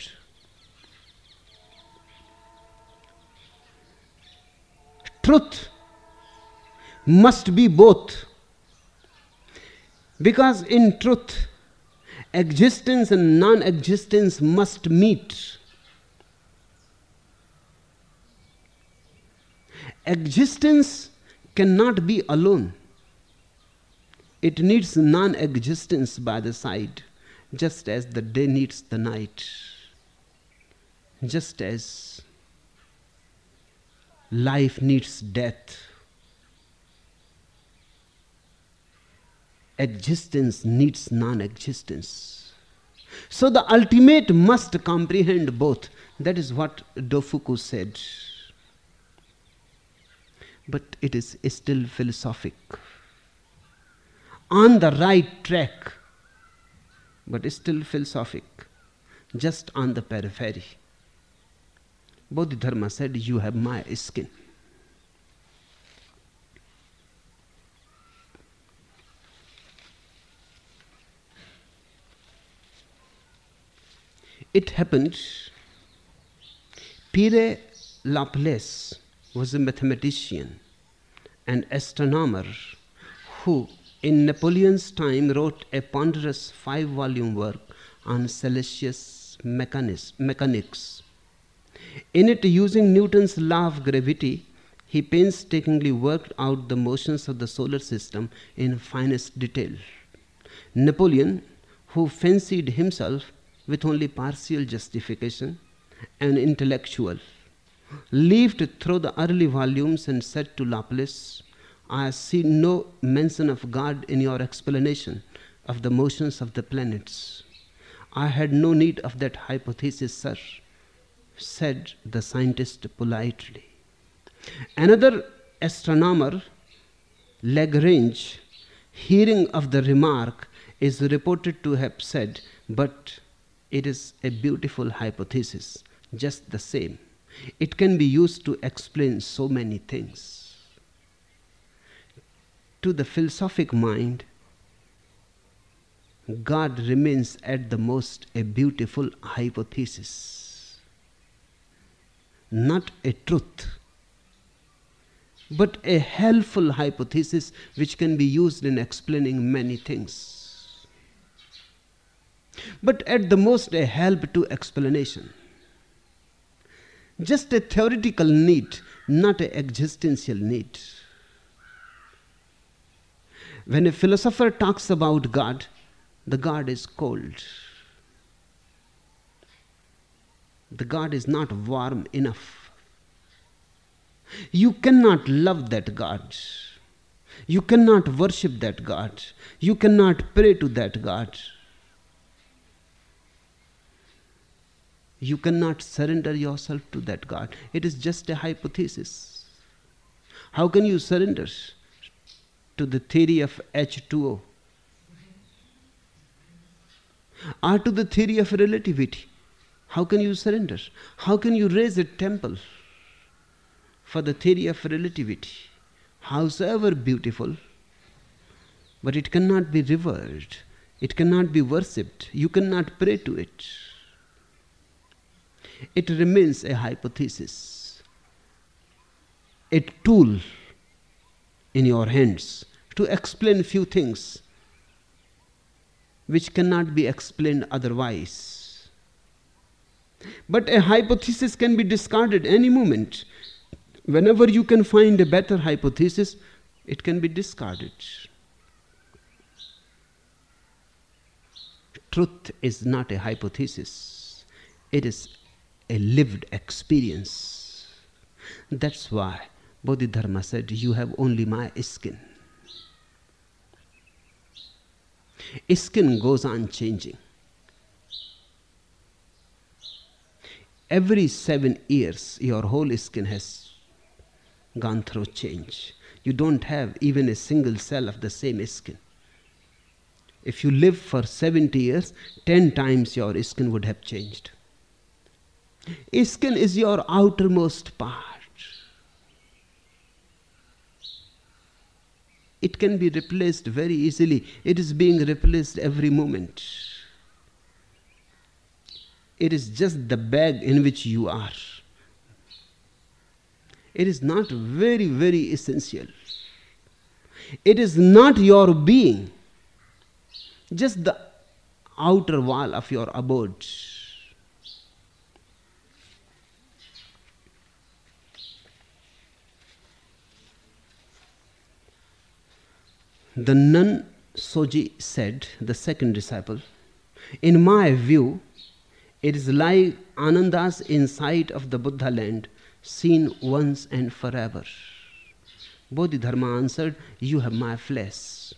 Truth must be both. Because in truth, existence and non-existence must meet. Existence cannot be alone. It needs non-existence by the side, just as the day needs the night, just as life needs death. Existence needs non-existence. So the ultimate must comprehend both. That is what Dofuku said. But it is still philosophic. On the right track, but still philosophic. Just on the periphery. Bodhidharma said, you have my skin. It happened, Pierre Laplace was a mathematician and astronomer who, in Napoleon's time, wrote a ponderous 5-volume work on celestial mechanics. In it, using Newton's law of gravity, he painstakingly worked out the motions of the solar system in finest detail. Napoleon, who fancied himself with only partial justification, an intellectual, leafed through the early volumes and said to Laplace, I see no mention of God in your explanation of the motions of the planets. I had no need of that hypothesis, sir, said the scientist politely. Another astronomer, Lagrange, hearing of the remark, is reported to have said, but it is a beautiful hypothesis, just the same. It can be used to explain so many things. To the philosophic mind, God remains at the most a beautiful hypothesis, not a truth, but a helpful hypothesis which can be used in explaining many things. But at the most a help to explanation. Just a theoretical need, not an existential need. When a philosopher talks about God, the God is cold. The God is not warm enough. You cannot love that God. You cannot worship that God. You cannot pray to that God. You cannot surrender yourself to that God. It is just a hypothesis. How can you surrender to the theory of H2O? Or to the theory of relativity? How can you surrender? How can you raise a temple? for the theory of relativity, howsoever beautiful, but it cannot be revered, it cannot be worshipped, you cannot pray to it. It remains a hypothesis, a tool in your hands to explain few things which cannot be explained otherwise. But a hypothesis can be discarded any moment. Whenever you can find a better hypothesis, it can be discarded. Truth is not a hypothesis. It is a lived experience. That's why Bodhidharma said, you have only my skin. Skin goes on changing. Every 7 years, your whole skin has gone through change. You don't have even a single cell of the same skin. If you live for 70 years, 10 times your skin would have changed. Skin is your outermost part. It can be replaced very easily. It is being replaced every moment. It is just the bag in which you are. It is not very, very essential. It is not your being, just the outer wall of your abode. The nun Soji said, the second disciple, in my view, it is like Ananda's insight of the Buddha land, seen once and forever. Bodhidharma answered, you have my flesh,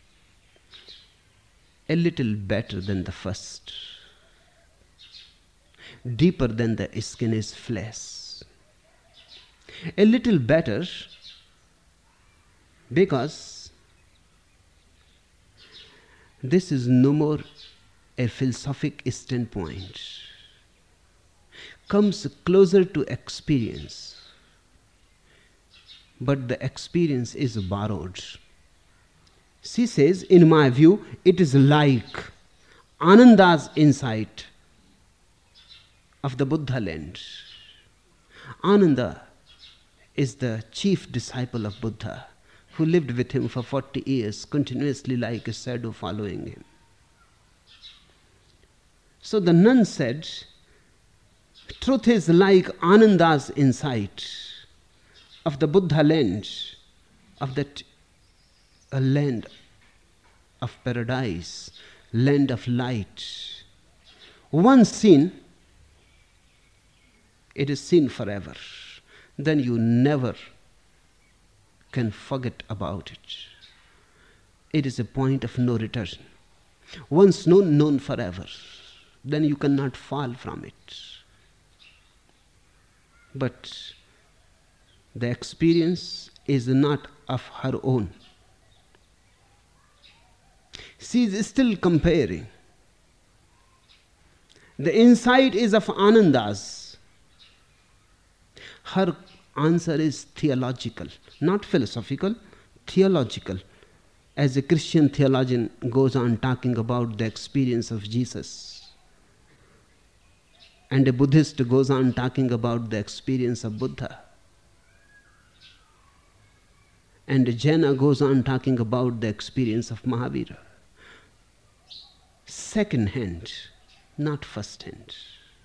a little better than the first. Deeper than the skin is flesh. A little better because this is no more a philosophic standpoint. Comes closer to experience, but the experience is borrowed. She says, in my view, it is like Ananda's insight of the Buddha land. Ananda is the chief disciple of Buddha, who lived with him for 40 years, continuously like a shadow following him. So the nun said, truth is like Ananda's insight of the Buddha land, of that a land of paradise, land of light. Once seen, it is seen forever. Then you never can forget about it. It is a point of no return. Once known, known forever. Then you cannot fall from it. But the experience is not of her own. She is still comparing. The insight is of Ananda's. Her answer is theological, not philosophical, theological. As a Christian theologian goes on talking about the experience of Jesus, and a Buddhist goes on talking about the experience of Buddha, and a Jaina goes on talking about the experience of Mahavira. Second hand, not first hand.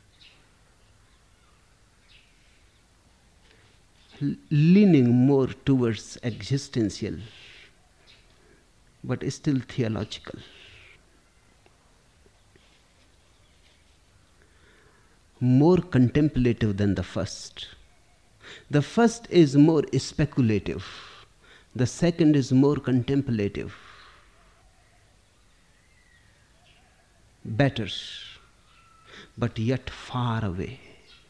Leaning more towards existential, but still theological. More contemplative than the first. The first is more speculative. The second is more contemplative. Better, but yet far away.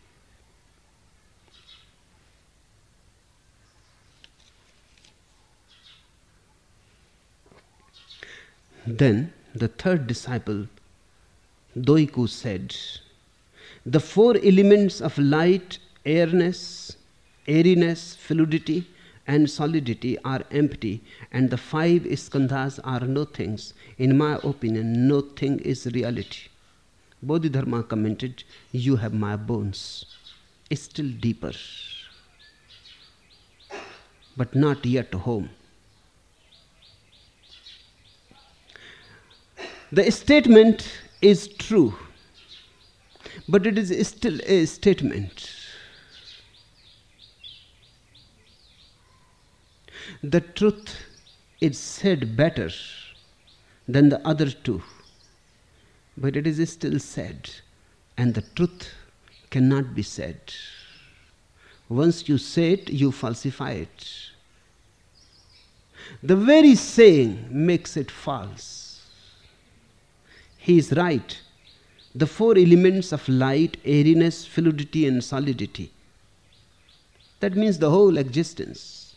Then the third disciple, Doiku, said, the 4 elements of light, airness, airiness, fluidity, and solidity are empty, and the 5 skandhas are no things. In my opinion, no thing is reality. Bodhidharma commented, you have my bones. Still deeper, but not yet home. The statement is true, but it is still a statement. The truth is said better than the other two, but it is still said, and the truth cannot be said. Once you say it, you falsify it. The very saying makes it false. He is right. The 4 elements of light, airiness, fluidity, and solidity. That means the whole existence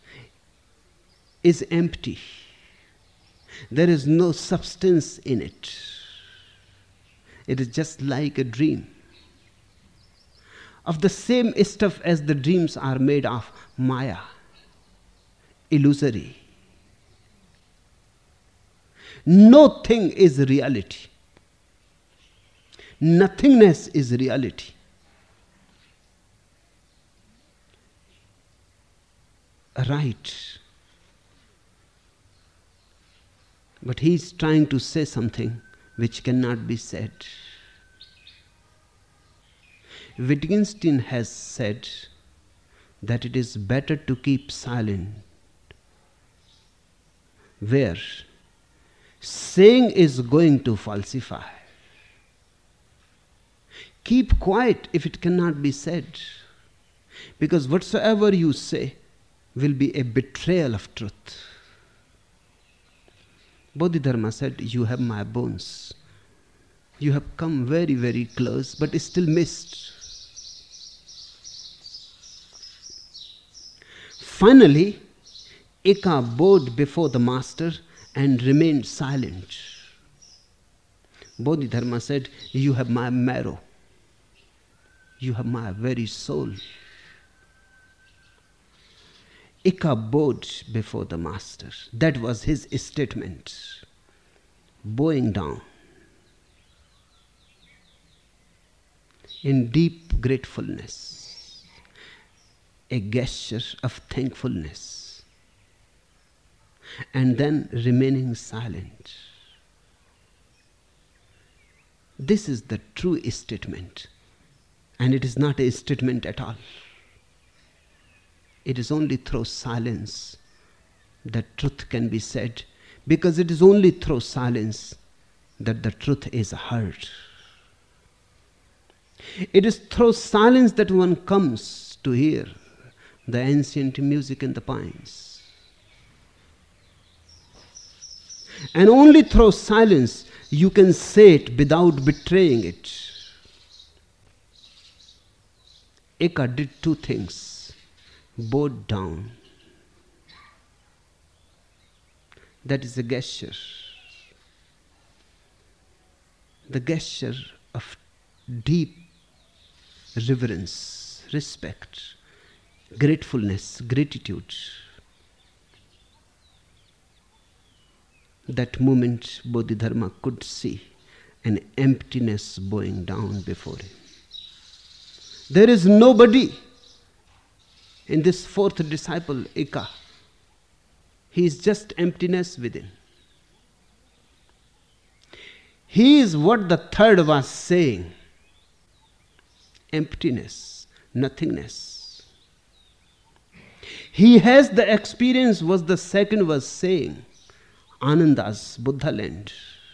is empty. There is no substance in it. It is just like a dream. Of the same stuff as the dreams are made of, Maya, illusory. No thing is reality. Nothingness is reality. Right. But he is trying to say something which cannot be said. Wittgenstein has said that it is better to keep silent, where saying is going to falsify. Keep quiet if it cannot be said, because whatsoever you say will be a betrayal of truth. Bodhidharma said, you have my bones. You have come very, very close, but still missed. Finally, Eka bowed before the master and remained silent. Bodhidharma said, you have my marrow. You have my very soul. Eka bowed before the master. That was his statement. Bowing down in deep gratefulness. A gesture of thankfulness, and then remaining silent. This is the true statement, and it is not a statement at all. It is only through silence that truth can be said, because it is only through silence that the truth is heard. It is through silence that one comes to hear the ancient music in the pines. And only through silence you can say it without betraying it. Eka did 2 things. Bowed down. That is a gesture. The gesture of deep reverence, respect, gratefulness, gratitude. That moment Bodhidharma could see an emptiness bowing down before him. There is nobody in this 4th disciple, Eka. He is just emptiness within. He is what the 3rd was saying. Emptiness, nothingness. He has the experience what the 2nd was saying. Ananda's Buddha land.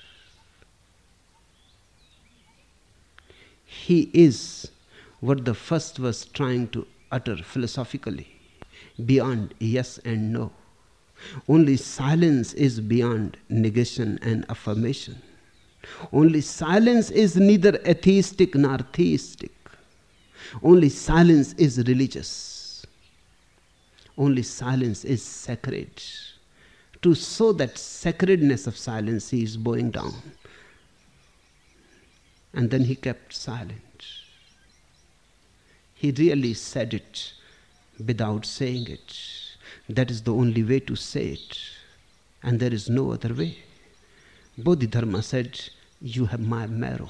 He is what the 1st was trying to utter philosophically, beyond yes and no. Only silence is beyond negation and affirmation. Only silence is neither atheistic nor theistic. Only silence is religious. Only silence is sacred. To show that sacredness of silence, he is bowing down. And then he kept silent. He really said it without saying it. That is the only way to say it, and there is no other way. Bodhidharma said, you have my marrow.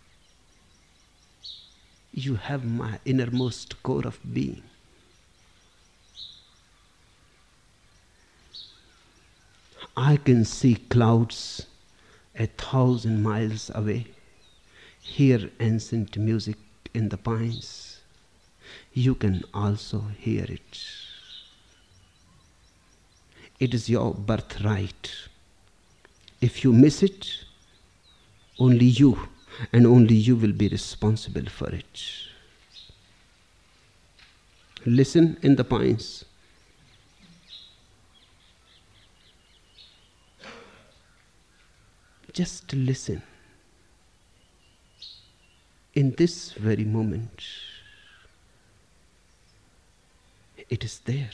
You have my innermost core of being. I can see clouds 1,000 miles away, hear ancient music in the pines. You can also hear it. It is your birthright. If you miss it, only you and only you will be responsible for it. Listen in the pines. Just listen. In this very moment, it is there.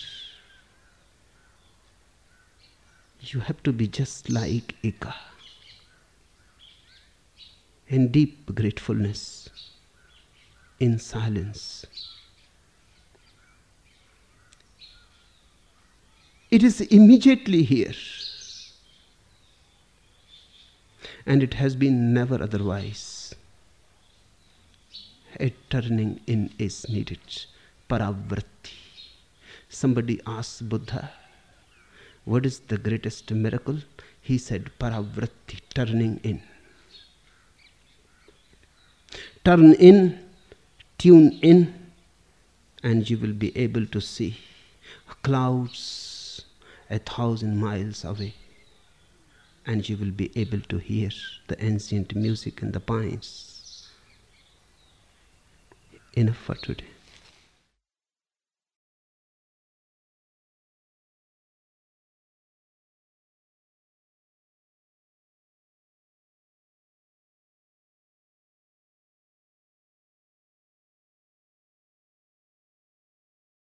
You have to be just like Ika, in deep gratefulness, in silence. It is immediately here, and it has been never otherwise. A turning in is needed, paravritti. Somebody asked Buddha, what is the greatest miracle? He said, paravritti, turning in. Turn in, tune in, and you will be able to see clouds 1,000 miles away, and you will be able to hear the ancient music in the pines. Enough for today.